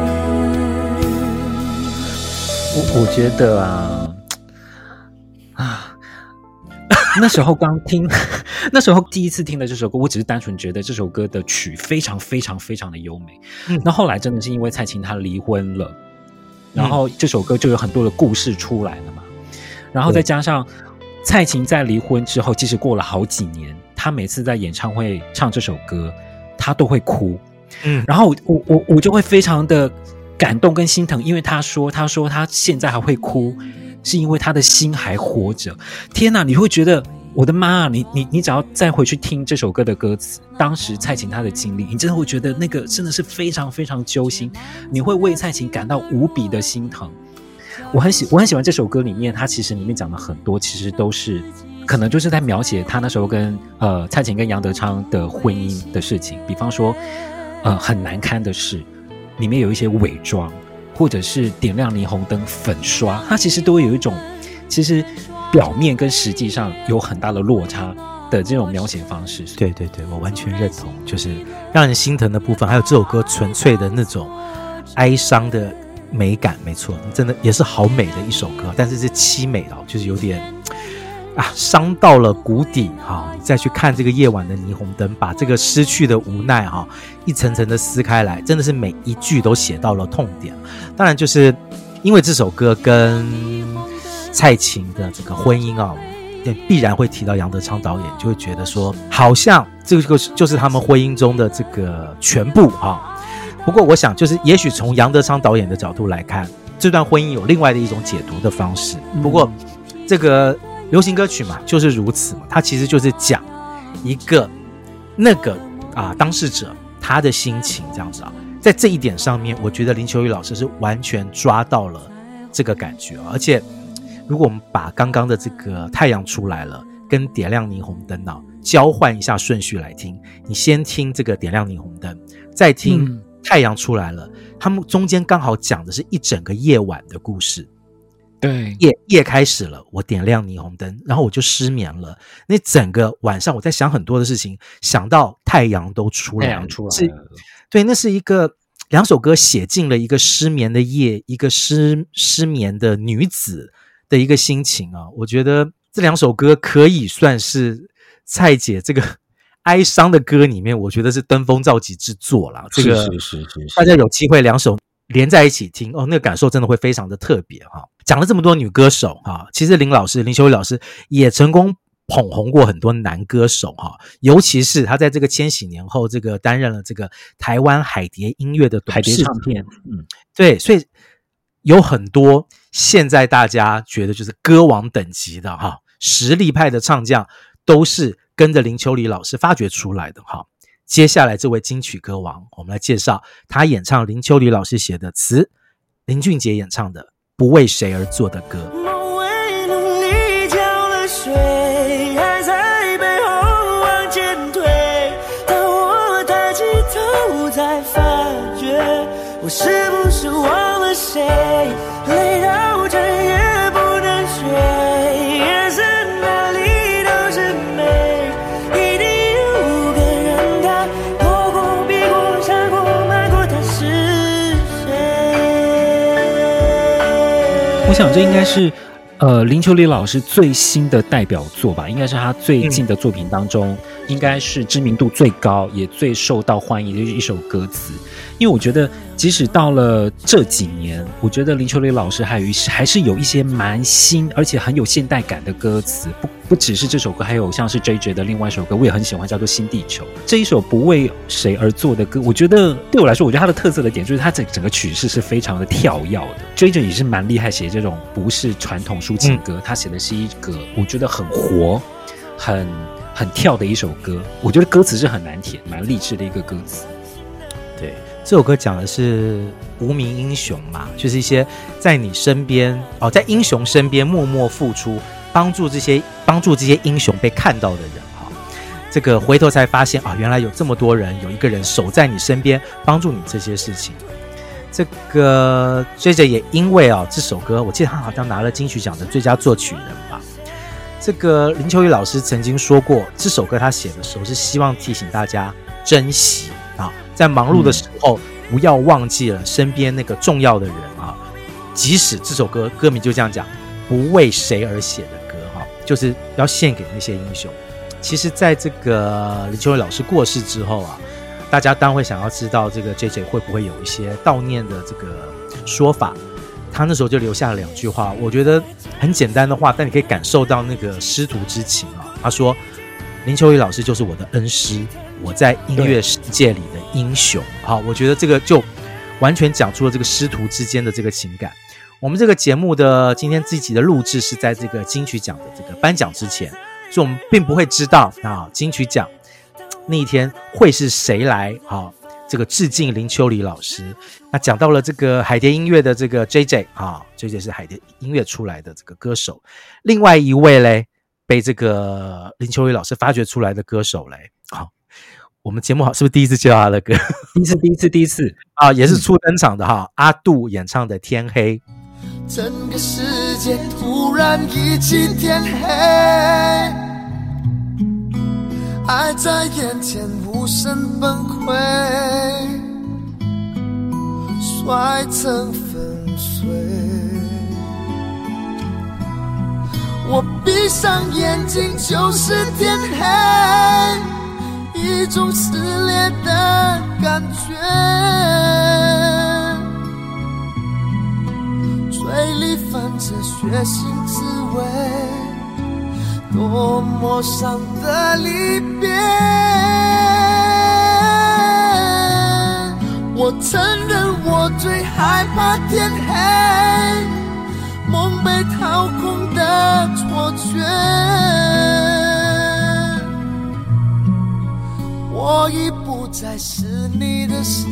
我我觉得啊啊，那时候刚听，那时候第一次听的这首歌，我只是单纯觉得这首歌的曲非常非常非常的优美。嗯，那后来真的是因为蔡琴她离婚了，然后这首歌就有很多的故事出来了嘛。然后再加上蔡琴在离婚之后，即使过了好几年，她每次在演唱会唱这首歌，她都会哭。嗯，然后我我我就会非常的感动跟心疼，因为他说他说他现在还会哭，是因为他的心还活着。天哪，你会觉得我的妈，你你你只要再回去听这首歌的歌词，当时蔡琴她的经历，你真的会觉得那个真的是非常非常揪心，你会为蔡琴感到无比的心疼。我很喜我很喜欢这首歌里面，它其实里面讲了很多，其实都是可能就是在描写他那时候跟呃蔡琴跟杨德昌的婚姻的事情，比方说呃很难堪的事。里面有一些伪装，或者是点亮霓虹灯粉刷，它其实都会有一种其实表面跟实际上有很大的落差的这种描写方式。 对对对，我完全认同，就是让人心疼的部分，还有这首歌纯粹的那种哀伤的美感，没错，真的也是好美的一首歌，但是是凄美的，就是有点啊伤到了谷底哈。你再去看这个夜晚的霓虹灯，把这个失去的无奈哈一层层的撕开来，真的是每一句都写到了痛点。当然就是因为这首歌跟蔡琴的这个婚姻啊，必然会提到杨德昌导演，就会觉得说好像这个就是他们婚姻中的这个全部啊。不过我想就是也许从杨德昌导演的角度来看，这段婚姻有另外的一种解读的方式。不过这个流行歌曲嘛就是如此嘛，它其实就是讲一个那个啊当事者他的心情这样子啊。在这一点上面我觉得林秋离老师是完全抓到了这个感觉，而且如果我们把刚刚的这个太阳出来了跟点亮霓虹灯啊交换一下顺序来听，你先听这个点亮霓虹灯，再听太阳出来了，他们中间刚好讲的是一整个夜晚的故事。 对， 夜夜开始了，我点亮霓虹灯，然后我就失眠了。那整个晚上我在想很多的事情，想到太阳都出来了， 太阳出来了， 对，那是一个两首歌写进了一个失眠的夜，一个失失眠的女子的一个心情啊。我觉得这两首歌可以算是蔡姐这个哀伤的歌里面，我觉得是登峰造极之作啦。这个是是是是是， 大家有机会两首连在一起听哦，那个感受真的会非常的特别哈。讲了这么多女歌手哈，其实林老师林秋离老师也成功捧红过很多男歌手哈，尤其是他在这个千禧年后，这个担任了这个台湾海蝶音乐的董事海蝶唱片，嗯， 对，所以有很多现在大家觉得就是歌王等级的哈，实力派的唱将都是跟着林秋离老师发掘出来的哈。接下来这位金曲歌王，我们来介绍他演唱林秋离老师写的词，林俊杰演唱的《不为谁而作的歌》。 梦为努力浇了水，还在背后往前推，当我抬起头才发觉，我是不是忘了谁，累到这也不能睡，眼神哪里都是美，一定有个人他躲过避过闪过瞒过，他是谁？ 我想这应该是呃林秋离老师最新的代表作吧，应该是他最近的作品当中、嗯、应该是知名度最高也最受到欢迎的一首歌词。因为我觉得即使到了这几年，我觉得林秋离老师还有还是有一些蛮新而且很有现代感的歌词，不不只是这首歌，还有像是 J J 的另外一首歌我也很喜欢，叫做《新地球》。这一首不为谁而作的歌，我觉得对我来说，我觉得它的特色的点就是它整整个曲式是非常的跳跃的。J J 也是蛮厉害，写这种不是传统抒情歌、嗯、他写的是一个我觉得很活很很跳的一首歌，我觉得歌词是很难填，蛮励志的一个歌词。 对，这首歌讲的是无名英雄嘛，就是一些在你身边哦，在英雄身边默默付出，帮助这些帮助这些英雄被看到的人哈。这个回头才发现啊，原来有这么多人，有一个人守在你身边，帮助你这些事情。这个 J J 也因为啊这首歌，我记得他好像拿了金曲奖的最佳作曲人吧。这个林秋离老师曾经说过，这首歌他写的时候是希望提醒大家珍惜啊，在忙碌的时候、嗯、不要忘记了身边那个重要的人啊。即使这首歌歌名就这样讲，不为谁而写的歌哈，就是要献给那些英雄。其实在这个林秋离老师过世之后啊，大家当然会想要知道这个 J J 会不会有一些悼念的这个说法。他那时候就留下了两句话，我觉得很简单的话，但你可以感受到那个师徒之情啊。他说林秋离老师就是我的恩师，我在音乐世界里的英雄。好，我觉得这个就完全讲出了这个师徒之间的这个情感。我们这个节目的今天这集的录制是在这个金曲奖的这个颁奖之前，所以我们并不会知道啊金曲奖那一天会是谁来啊这个致敬林秋离老师。那讲到了这个海蝶音乐的这个 J J 啊 J J 是海蝶音乐出来的这个歌手，另外一位嘞被这个林秋离老师发掘出来的歌手嘞，好，我们节目好是不是第一次介绍他的歌？ 第一次第一次第一次啊，也是初登场的哈、嗯，阿杜演唱的《天黑》。 整个世界突然一起天黑， 爱在眼前无声崩溃，摔成粉碎。我闭上眼睛就是天黑，一种撕裂的感觉，嘴里泛着血腥滋味，多么伤的离别。我承认我最害怕天黑，梦被掏空的错觉，我已不再是你的谁，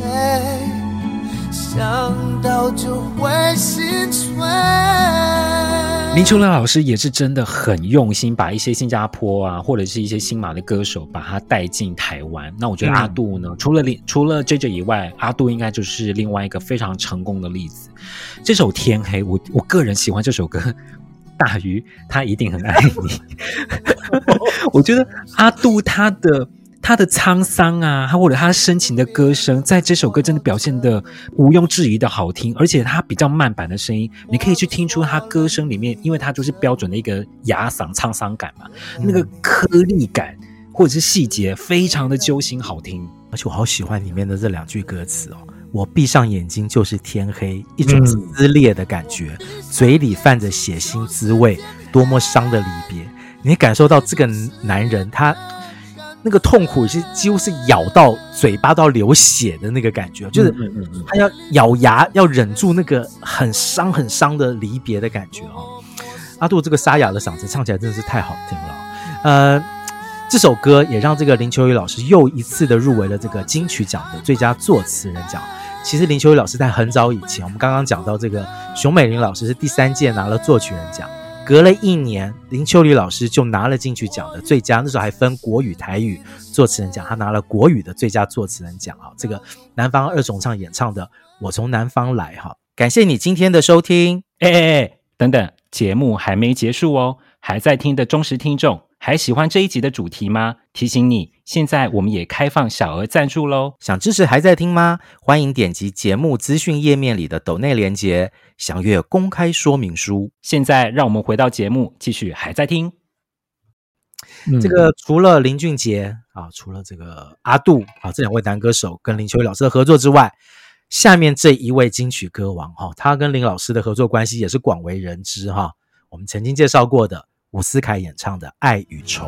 想到就会心碎。 林秋亮老师也是真的很用心，把一些新加坡啊，或者是一些新马的歌手，把他带进台湾。那我觉得阿杜呢，嗯、除了除了 J J 以外，阿杜应该就是另外一个非常成功的例子。这首《天黑》，我我个人喜欢这首歌，大于他一定很爱你。我觉得阿杜他的。他的沧桑啊，他或者他深情的歌声，在这首歌真的表现的毋庸置疑的好听，而且他比较慢板的声音，你可以去听出他歌声里面，因为他就是标准的一个哑嗓沧桑感嘛，嗯、那个颗粒感或者是细节非常的揪心好听， 而且我好喜欢里面的这两句歌词哦，我闭上眼睛就是天黑，一种撕裂的感觉，嗯、嘴里泛着血腥滋味，多么伤的离别，你感受到这个男人他那个痛苦是几乎是咬到嘴巴到流血的那个感觉，就是他要咬牙要忍住那个很伤很伤的离别的感觉哦。阿杜这个沙哑的嗓子唱起来真的是太好听了，呃，这首歌也让这个林秋离老师又一次的入围了这个金曲奖的最佳作词人奖。其实林秋离老师在很早以前，我们刚刚讲到这个熊美玲老师是第三届拿了作曲人奖。隔了一年，林秋离老师就拿了金曲奖的最佳，那时候还分国语、台语作词人奖，他拿了国语的最佳作词人奖。这个南方二重唱演唱的《我从南方来》。感谢你今天的收听。 哎哎哎，等等，节目还没结束哦，还在听的忠实听众，还喜欢这一集的主题吗？提醒你，现在我们也开放小额赞助咯。 想支持还在听吗？欢迎点击节目资讯页面里的抖内连结，详阅公开说明书。 现在让我们回到节目，继续还在听。 这个除了林俊杰啊，除了这个阿杜啊，这两位男歌手跟林秋离老师的合作之外，下面这一位金曲歌王哈，他跟林老师的合作关系也是广为人知哈。我们曾经介绍过的伍思凯演唱的《爱与愁》。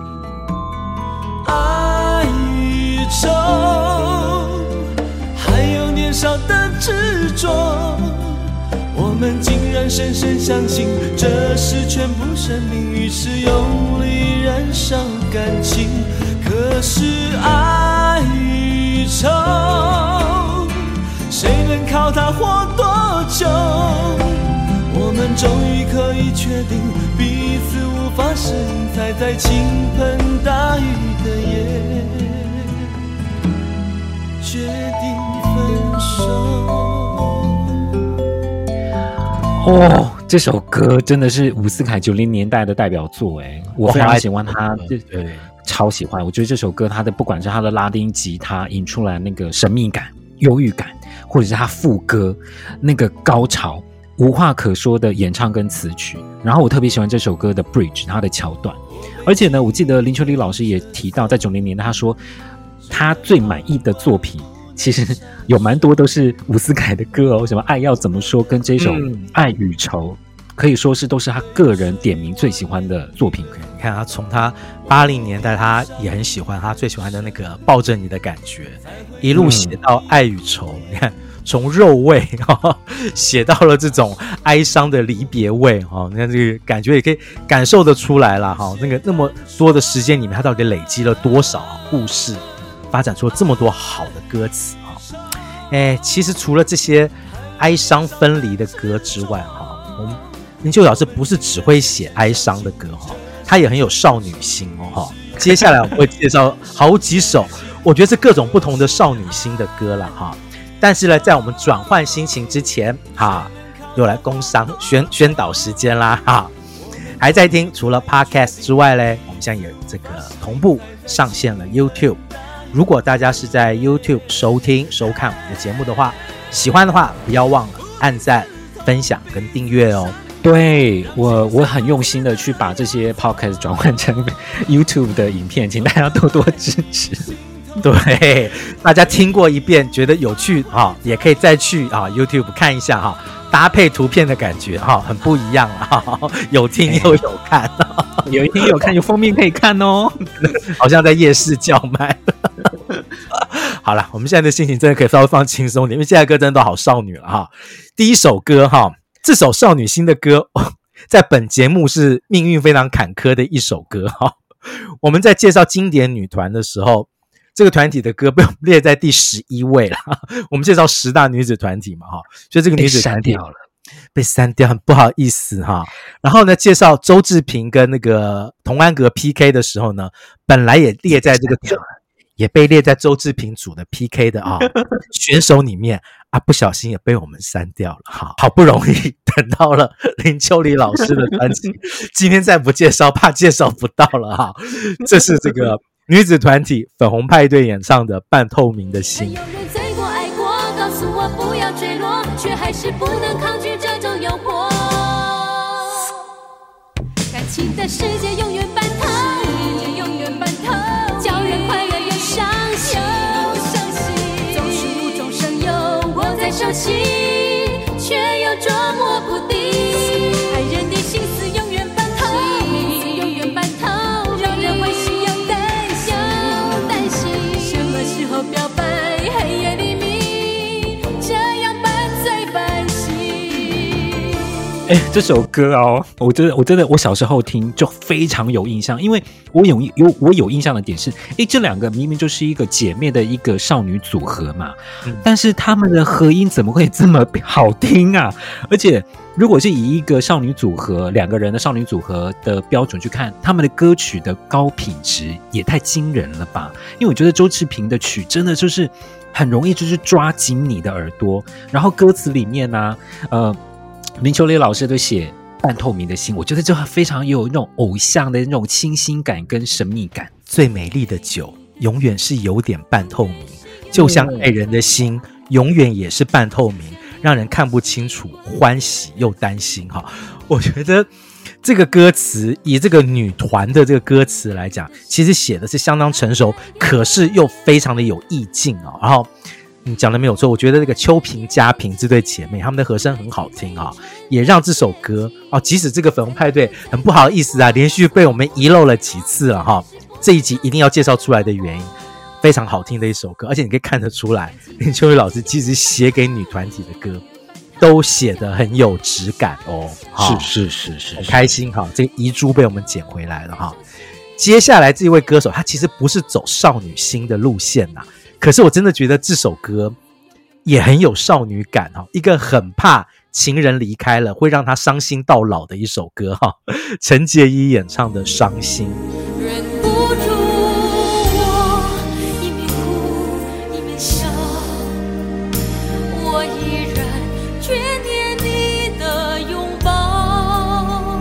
爱与愁，还有年少的执着，我们竟然深深相信这是全部生命，于是用力燃烧感情。可是爱与愁，谁能靠它活多久？我们终于可以确定彼此无法适应，才在倾盆大雨的夜决定分手。 哦，这首歌真的是伍思凯九零年代的代表作哎，我非常喜欢他，对，超喜欢。我觉得这首歌它的不管是他的拉丁吉他引出来那个神秘感、忧郁感，或者是他副歌那个高潮，无话可说的演唱跟词曲。然后我特别喜欢这首歌的 bridge， 它的桥段。而且呢，我记得林秋离老师也提到，在九零年代他说他最满意的作品其实有蛮多都是伍思凯的歌哦，什么爱要怎么说跟这首爱与愁、嗯、可以说是都是他个人点名最喜欢的作品。 你看他从他八零年代他也很喜欢，他最喜欢的那个抱着你的感觉，一路写到爱与愁、嗯、你看从肉味、哦、写到了这种哀伤的离别味、哦、你看这个感觉也可以感受得出来啦、哦、那个那么多的时间里面他到底累积了多少故事，发展出了这么多好的歌词、哦哎、其实除了这些哀伤分离的歌之外、哦、我们林秋离老师不是只会写哀伤的歌、哦、他也很有少女心、哦、接下来我会介绍好几首我觉得是各种不同的少女心的歌啦、哦，但是呢，在我们转换心情之前，哈，又来工商宣宣导时间啦，哈。 还在听，除了 Podcast 之外嘞，我们现在也这个同步上线了 YouTube。如果大家是在 YouTube 收听收看我们的节目的话，喜欢的话不要忘了按赞、分享跟订阅哦。 对，我我很用心的去把这些 podcast 转换成 YouTube 的影片，请大家多多支持。 对，大家听过一遍觉得有趣啊，也可以再去啊 YouTube 看一下哈，搭配图片的感觉哈，很不一样啊，有听又有看， 有一听有看，有封面可以看哦， 好像在夜市叫卖。好了，我们现在的心情真的可以稍微放轻松点，因为现在歌真的都好少女了哈。第一首歌哈。这首少女心的歌在本节目是命运非常坎坷的一首歌哈。我们在介绍经典女团的时候，这个团体的歌被我们列在第十一位了。我们介绍十大女子团体嘛哈，所以这个女子团体被删掉了， 被删掉，很不好意思哈。然后呢，介绍周志平跟那个童安格 P K 的时候呢，本来也列在这个也被列在周志平组的 P K 的啊选手里面啊，不小心也被我们删掉了哈。好不容易等到了林秋离老师的专辑，今天再不介绍，怕介绍不到了哈。这是这个女子团体粉红派对演唱的《半透明的心》。 有人醉过爱过，告诉我不要坠落，却还是不能抗拒这种诱惑。感情的世界永远半透，永远半透，叫人快乐又伤心。总是无中生有，握在手心，却又捉摸不定。爱人的心思永远半透，永远半透，让人会心又担心，担心什么时候表白，黑夜黎明，这样半醉半醒。 哎，这首歌哦，我真的，我真的，我小时候听就非常有印象，因为我有有我有印象的点是，哎，这两个明明就是一个姐妹的一个少女组合嘛，嗯、但是他们的合音怎么会这么好听啊？而且，如果是以一个少女组合两个人的少女组合的标准去看，他们的歌曲的高品质也太惊人了吧？因为我觉得周志平的曲真的就是很容易就是抓紧你的耳朵，然后歌词里面呢、啊，呃。林秋离老师都写半透明的心，我觉得这非常有那种偶像的那种清新感跟神秘感。 最美丽的酒永远是有点半透明，就像爱人的心永远也是半透明，让人看不清楚，欢喜又担心哈。我觉得这个歌词以这个女团的这个歌词来讲，其实写的是相当成熟，可是又非常的有意境啊。然后你讲的没有错，我觉得这个秋萍、嘉萍这对姐妹，她们的和声很好听啊，也让这首歌哦，即使这个粉红派对很不好意思啊，连续被我们遗漏了几次了哈，这一集一定要介绍出来的原因，非常好听的一首歌，而且你可以看得出来，林秋离老师其实写给女团体的歌都写得很有质感哦， 是是是是， 很开心哈，这个遗珠被我们捡回来了哈。接下来这一位歌手，他其实不是走少女心的路线呐、啊。可是我真的觉得这首歌也很有少女感哈，一个很怕情人离开了会让她伤心到老的一首歌哈，陈洁仪演唱的《伤心》。 忍不住我一面哭一面笑，我依然眷念你的拥抱，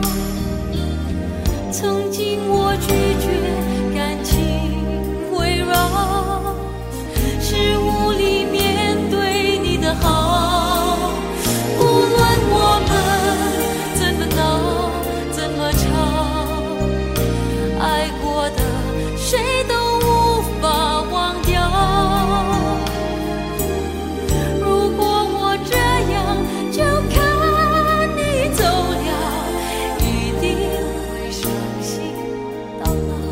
曾经我拒绝感情围绕，是无力面对你的好，无论我们怎么闹怎么吵，爱过的谁都无法忘掉。如果我这样就看你走了，一定会伤心到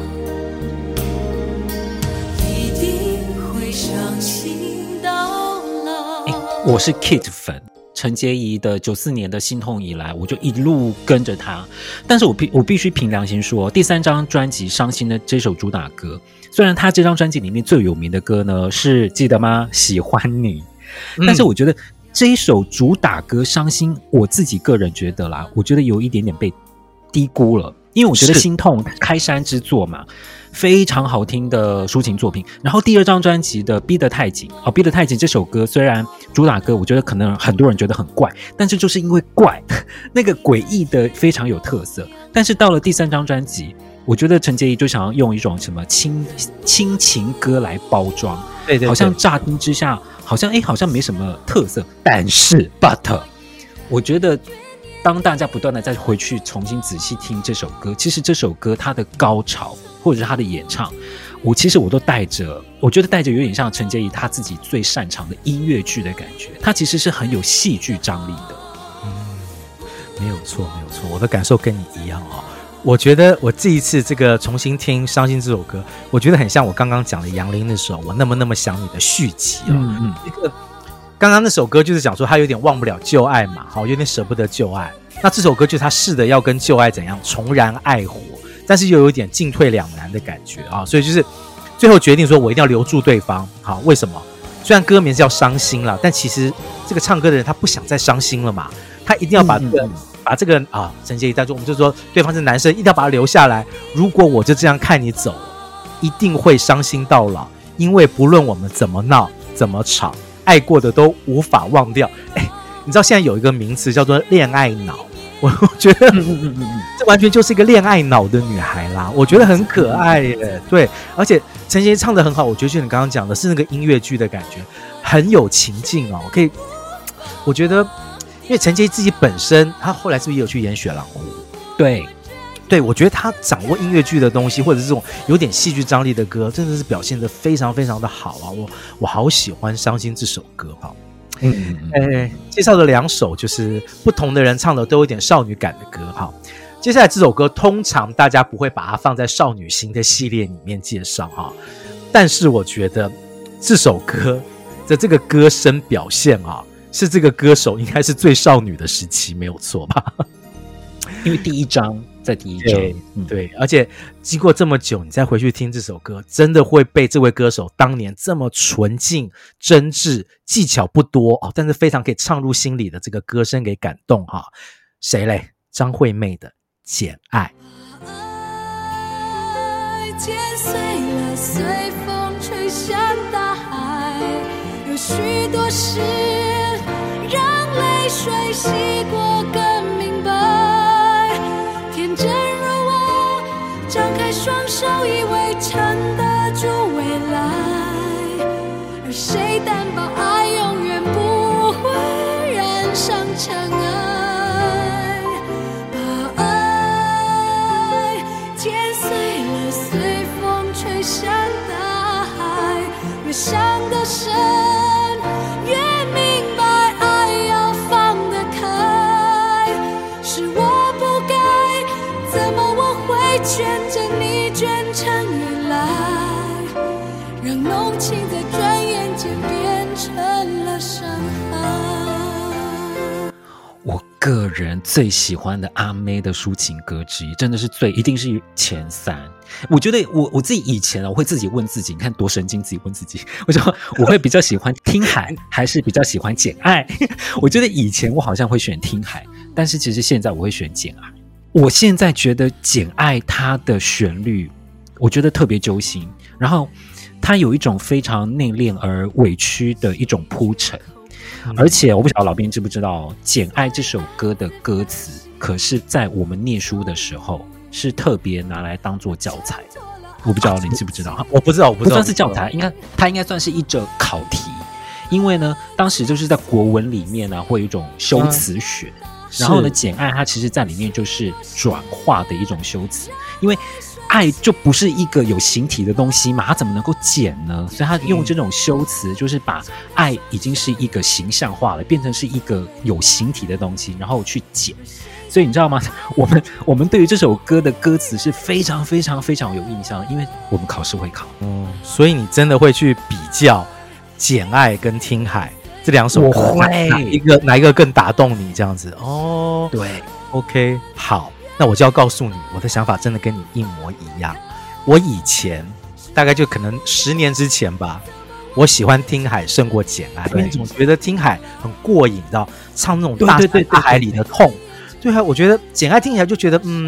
老，一定会伤心到老。 我是 Kid 粉，陈洁仪的九四年的心痛以来，我就一路跟着她。但是我必我必须凭良心说，第三张专辑《伤心》的这首主打歌，虽然她这张专辑里面最有名的歌呢是记得吗？喜欢你，但是我觉得这一首主打歌《伤心》，我自己个人觉得啦，我觉得有一点点被低估了。 因为我觉得是心痛开山之作嘛，非常好听的抒情作品。然后第二张专辑的《逼得太紧》哦，《逼得太紧》这首歌虽然主打歌，我觉得可能很多人觉得很怪，但是就是因为怪，那个诡异的非常有特色。但是到了第三张专辑，我觉得陈洁仪就想要用一种什么亲亲情歌来包装， 对对对， 好像乍听之下，好像哎，好像没什么特色。但是 ，but， 我觉得当大家不断的再回去重新仔细听这首歌，其实这首歌它的高潮或者是它的演唱，我其实我都带着，我觉得带着有点像陈洁仪她自己最擅长的音乐剧的感觉，它其实是很有戏剧张力的。 嗯，没有错，没有错，我的感受跟你一样哦。我觉得我这一次这个重新听《伤心》这首歌，我觉得很像我刚刚讲的杨林那首《我那么那么想你》的续集哦。 嗯嗯， 一个刚刚那首歌就是讲说他有点忘不了旧爱嘛，好，有点舍不得旧爱。那这首歌就是他试着要跟旧爱怎样重燃爱火，但是又有点进退两难的感觉啊，所以就是最后决定说我一定要留住对方。好，为什么？虽然歌名是叫伤心啦，但其实这个唱歌的人他不想再伤心了嘛，他一定要把这个。嗯嗯嗯把这个啊，陈洁仪带住，我们就说对方是男生，一定要把他留下来。如果我就这样看你走，一定会伤心到老，因为不论我们怎么闹、怎么吵，爱过的都无法忘掉。哎，你知道现在有一个名词叫做恋爱脑，我觉得这完全就是一个恋爱脑的女孩啦，我觉得很可爱耶。对，而且陈洁仪唱得很好，我觉得就你刚刚讲的是那个音乐剧的感觉，很有情境哦。可以，我觉得。因为陈洁仪自己本身，她后来是不是也有去演《雪狼湖》？ 对， 对，我觉得她掌握音乐剧的东西，或者是这种有点戏剧张力的歌，真的是表现得非常非常的好啊！我我好喜欢《伤心》这首歌哈。嗯嗯嗯。哎，介绍的两首就是不同的人唱的都有点少女感的歌哈。接下来这首歌通常大家不会把它放在少女心的系列里面介绍哈，但是我觉得这首歌的这个歌声表现啊。是这个歌手应该是最少女的时期，没有错吧？ 因为第一章在第一章， 对，嗯、对，而且经过这么久，你再回去听这首歌，真的会被这位歌手当年这么纯净、真挚、技巧不多哦，但是非常可以唱入心里的这个歌声给感动哈。谁嘞？张惠妹的《简爱》。 爱剪碎了，随风吹向大海，有许多事。泪水洗过更明白，天真如我，张开双手以为撑得住未来，而谁担保爱永远不会染上尘埃，把爱剪碎了，随风吹向大海，越想得深越明白卷着你卷成雨来，让浓情在转眼间变成了伤害。 我个人最喜欢的阿妹的抒情歌之一，真的是最一定是前三。我觉得我我自己以前啊，我会自己问自己，你看多神经，自己问自己，我说我会比较喜欢听海，还是比较喜欢简爱？我觉得以前我好像会选听海，但是其实现在我会选简爱。我现在觉得《简爱》它的旋律，我觉得特别揪心，然后它有一种非常内敛而委屈的一种铺陈，嗯、而且我不晓得老编知不知道，《简爱》这首歌的歌词，可是在我们念书的时候是特别拿来当做教材的。我不知道你知不知道？啊、 我不知道，我不知道， 不算是教材，应该它应该算是一则考题，因为呢，当时就是在国文里面呢、啊，会有一种修辞学。嗯然后呢，简爱它其实在里面就是转化的一种修辞，因为爱就不是一个有形体的东西嘛，它怎么能够简呢？所以它用这种修辞，就是把爱已经是一个形象化了，变成是一个有形体的东西，然后去简。所以你知道吗？我们我们对于这首歌的歌词是非常非常非常有印象的，因为我们考试会考。 嗯，所以你真的会去比较简爱跟听海。这两首歌， 我会哪一个哪一个更打动你？这样子哦， 对 ，OK， 好，那我就要告诉你，我的想法真的跟你一模一样。我以前大概就可能十年之前吧，我喜欢听海胜过简爱，因为总觉得听海很过瘾，你知道，唱那种大山大海里的痛。对啊，我觉得简爱听起来就觉得，嗯，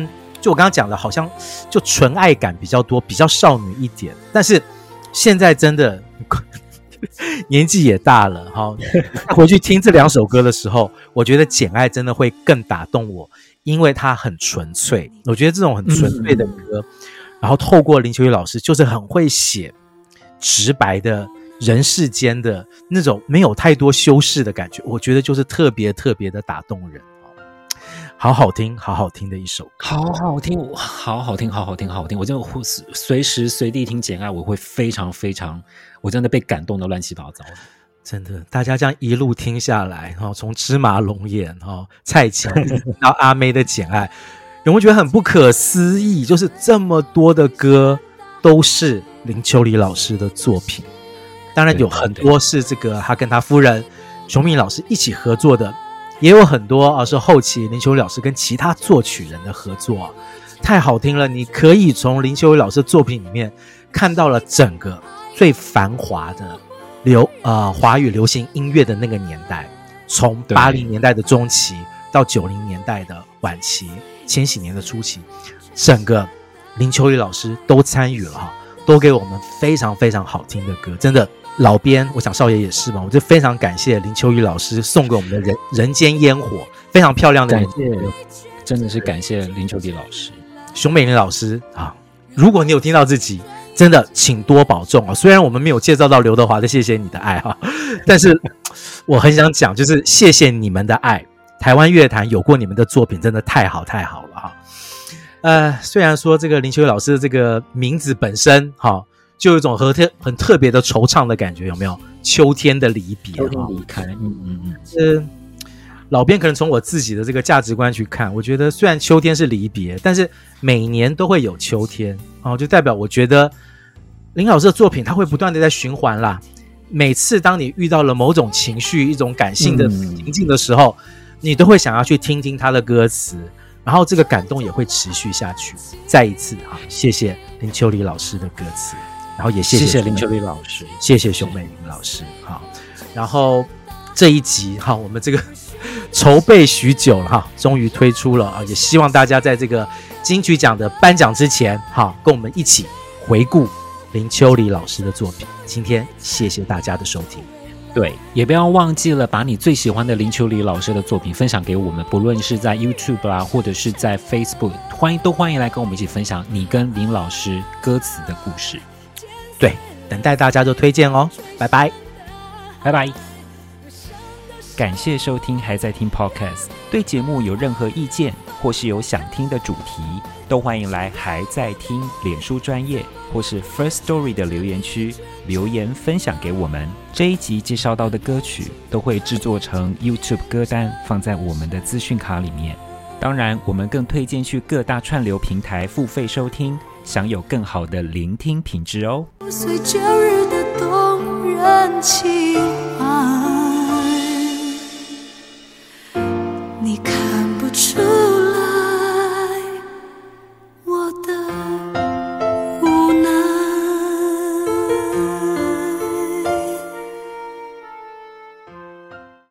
就我刚刚讲的，好像就纯爱感比较多，比较少女一点。但是现在真的年纪也大了哈，回去听这两首歌的时候，我觉得《简爱》真的会更打动我，因为它很纯粹。我觉得这种很纯粹的歌，嗯、然后透过林秋离老师，就是很会写直白的人世间的那种没有太多修饰的感觉，我觉得就是特别特别的打动人。好好听好好听的一首歌， 好好听好好听好好听好好听，我真的随时随地听简爱，我会非常非常，我真的被感动的乱七八糟的。 真的，大家这样一路听下来，从芝麻龙眼、蔡琴到阿妹的简爱，有没有觉得很不可思议？就是这么多的歌都是林秋离老师的作品，当然有很多是这个他跟他夫人熊敏老师一起合作的，也有很多啊是后期林秋离老师跟其他作曲人的合作、啊，太好听了！你可以从林秋离老师的作品里面看到了整个最繁华的流呃华语流行音乐的那个年代，从八零年代的中期到九零年代的晚期，千禧年的初期，整个林秋离老师都参与了哈，都给我们非常非常好听的歌，真的。老编，我想少爷也是嘛，我就非常感谢林秋离老师送给我们的人人间烟火，非常漂亮的人间烟火， 真的是感谢林秋离老师、 熊美玲老师啊！如果你有听到这集，真的请多保重啊！虽然我们没有介绍到刘德华的《谢谢你的爱》哈，但是我很想讲，就是谢谢你们的爱，台湾乐坛有过你们的作品，真的太好太好了哈。呃，虽然说这个林秋离老师的这个名字本身哈。就有一种很特很特别的惆怅的感觉，有没有？秋天的离别， 秋天离开，嗯嗯嗯。 呃，老编可能从我自己的这个价值观去看，我觉得虽然秋天是离别，但是每年都会有秋天哦，就代表我觉得林老师的作品他会不断的在循环啦。每次当你遇到了某种情绪、一种感性的情境的时候，嗯、你都会想要去听听他的歌词，然后这个感动也会持续下去。再一次啊，谢谢林秋离老师的歌词。然后也谢谢谢谢林秋离老师， 谢谢熊美玲老师。好，然后这一集哈，我们这个筹备许久了哈，终于推出了啊！也希望大家在这个金曲奖的颁奖之前，哈，跟我们一起回顾林秋离老师的作品。今天谢谢大家的收听。 对，也不要忘记了把你最喜欢的林秋离老师的作品分享给我们，不论是在 YouTube 啦，或者是在 Facebook， 欢迎都欢迎来跟我们一起分享你跟林老师歌词的故事。 对，等待大家的推荐哦，拜拜， 拜拜。感谢收听还在听 Podcast， 对节目有任何意见或是有想听的主题，都欢迎来还在听脸书专页或是 First Story 的留言区留言分享给我们。这一集介绍到的歌曲都会制作成 YouTube 歌单，放在我们的资讯卡里面。当然，我们更推荐去各大串流平台付费收听，享有更好的聆听品质哦。 随旧日的动人情怀，你看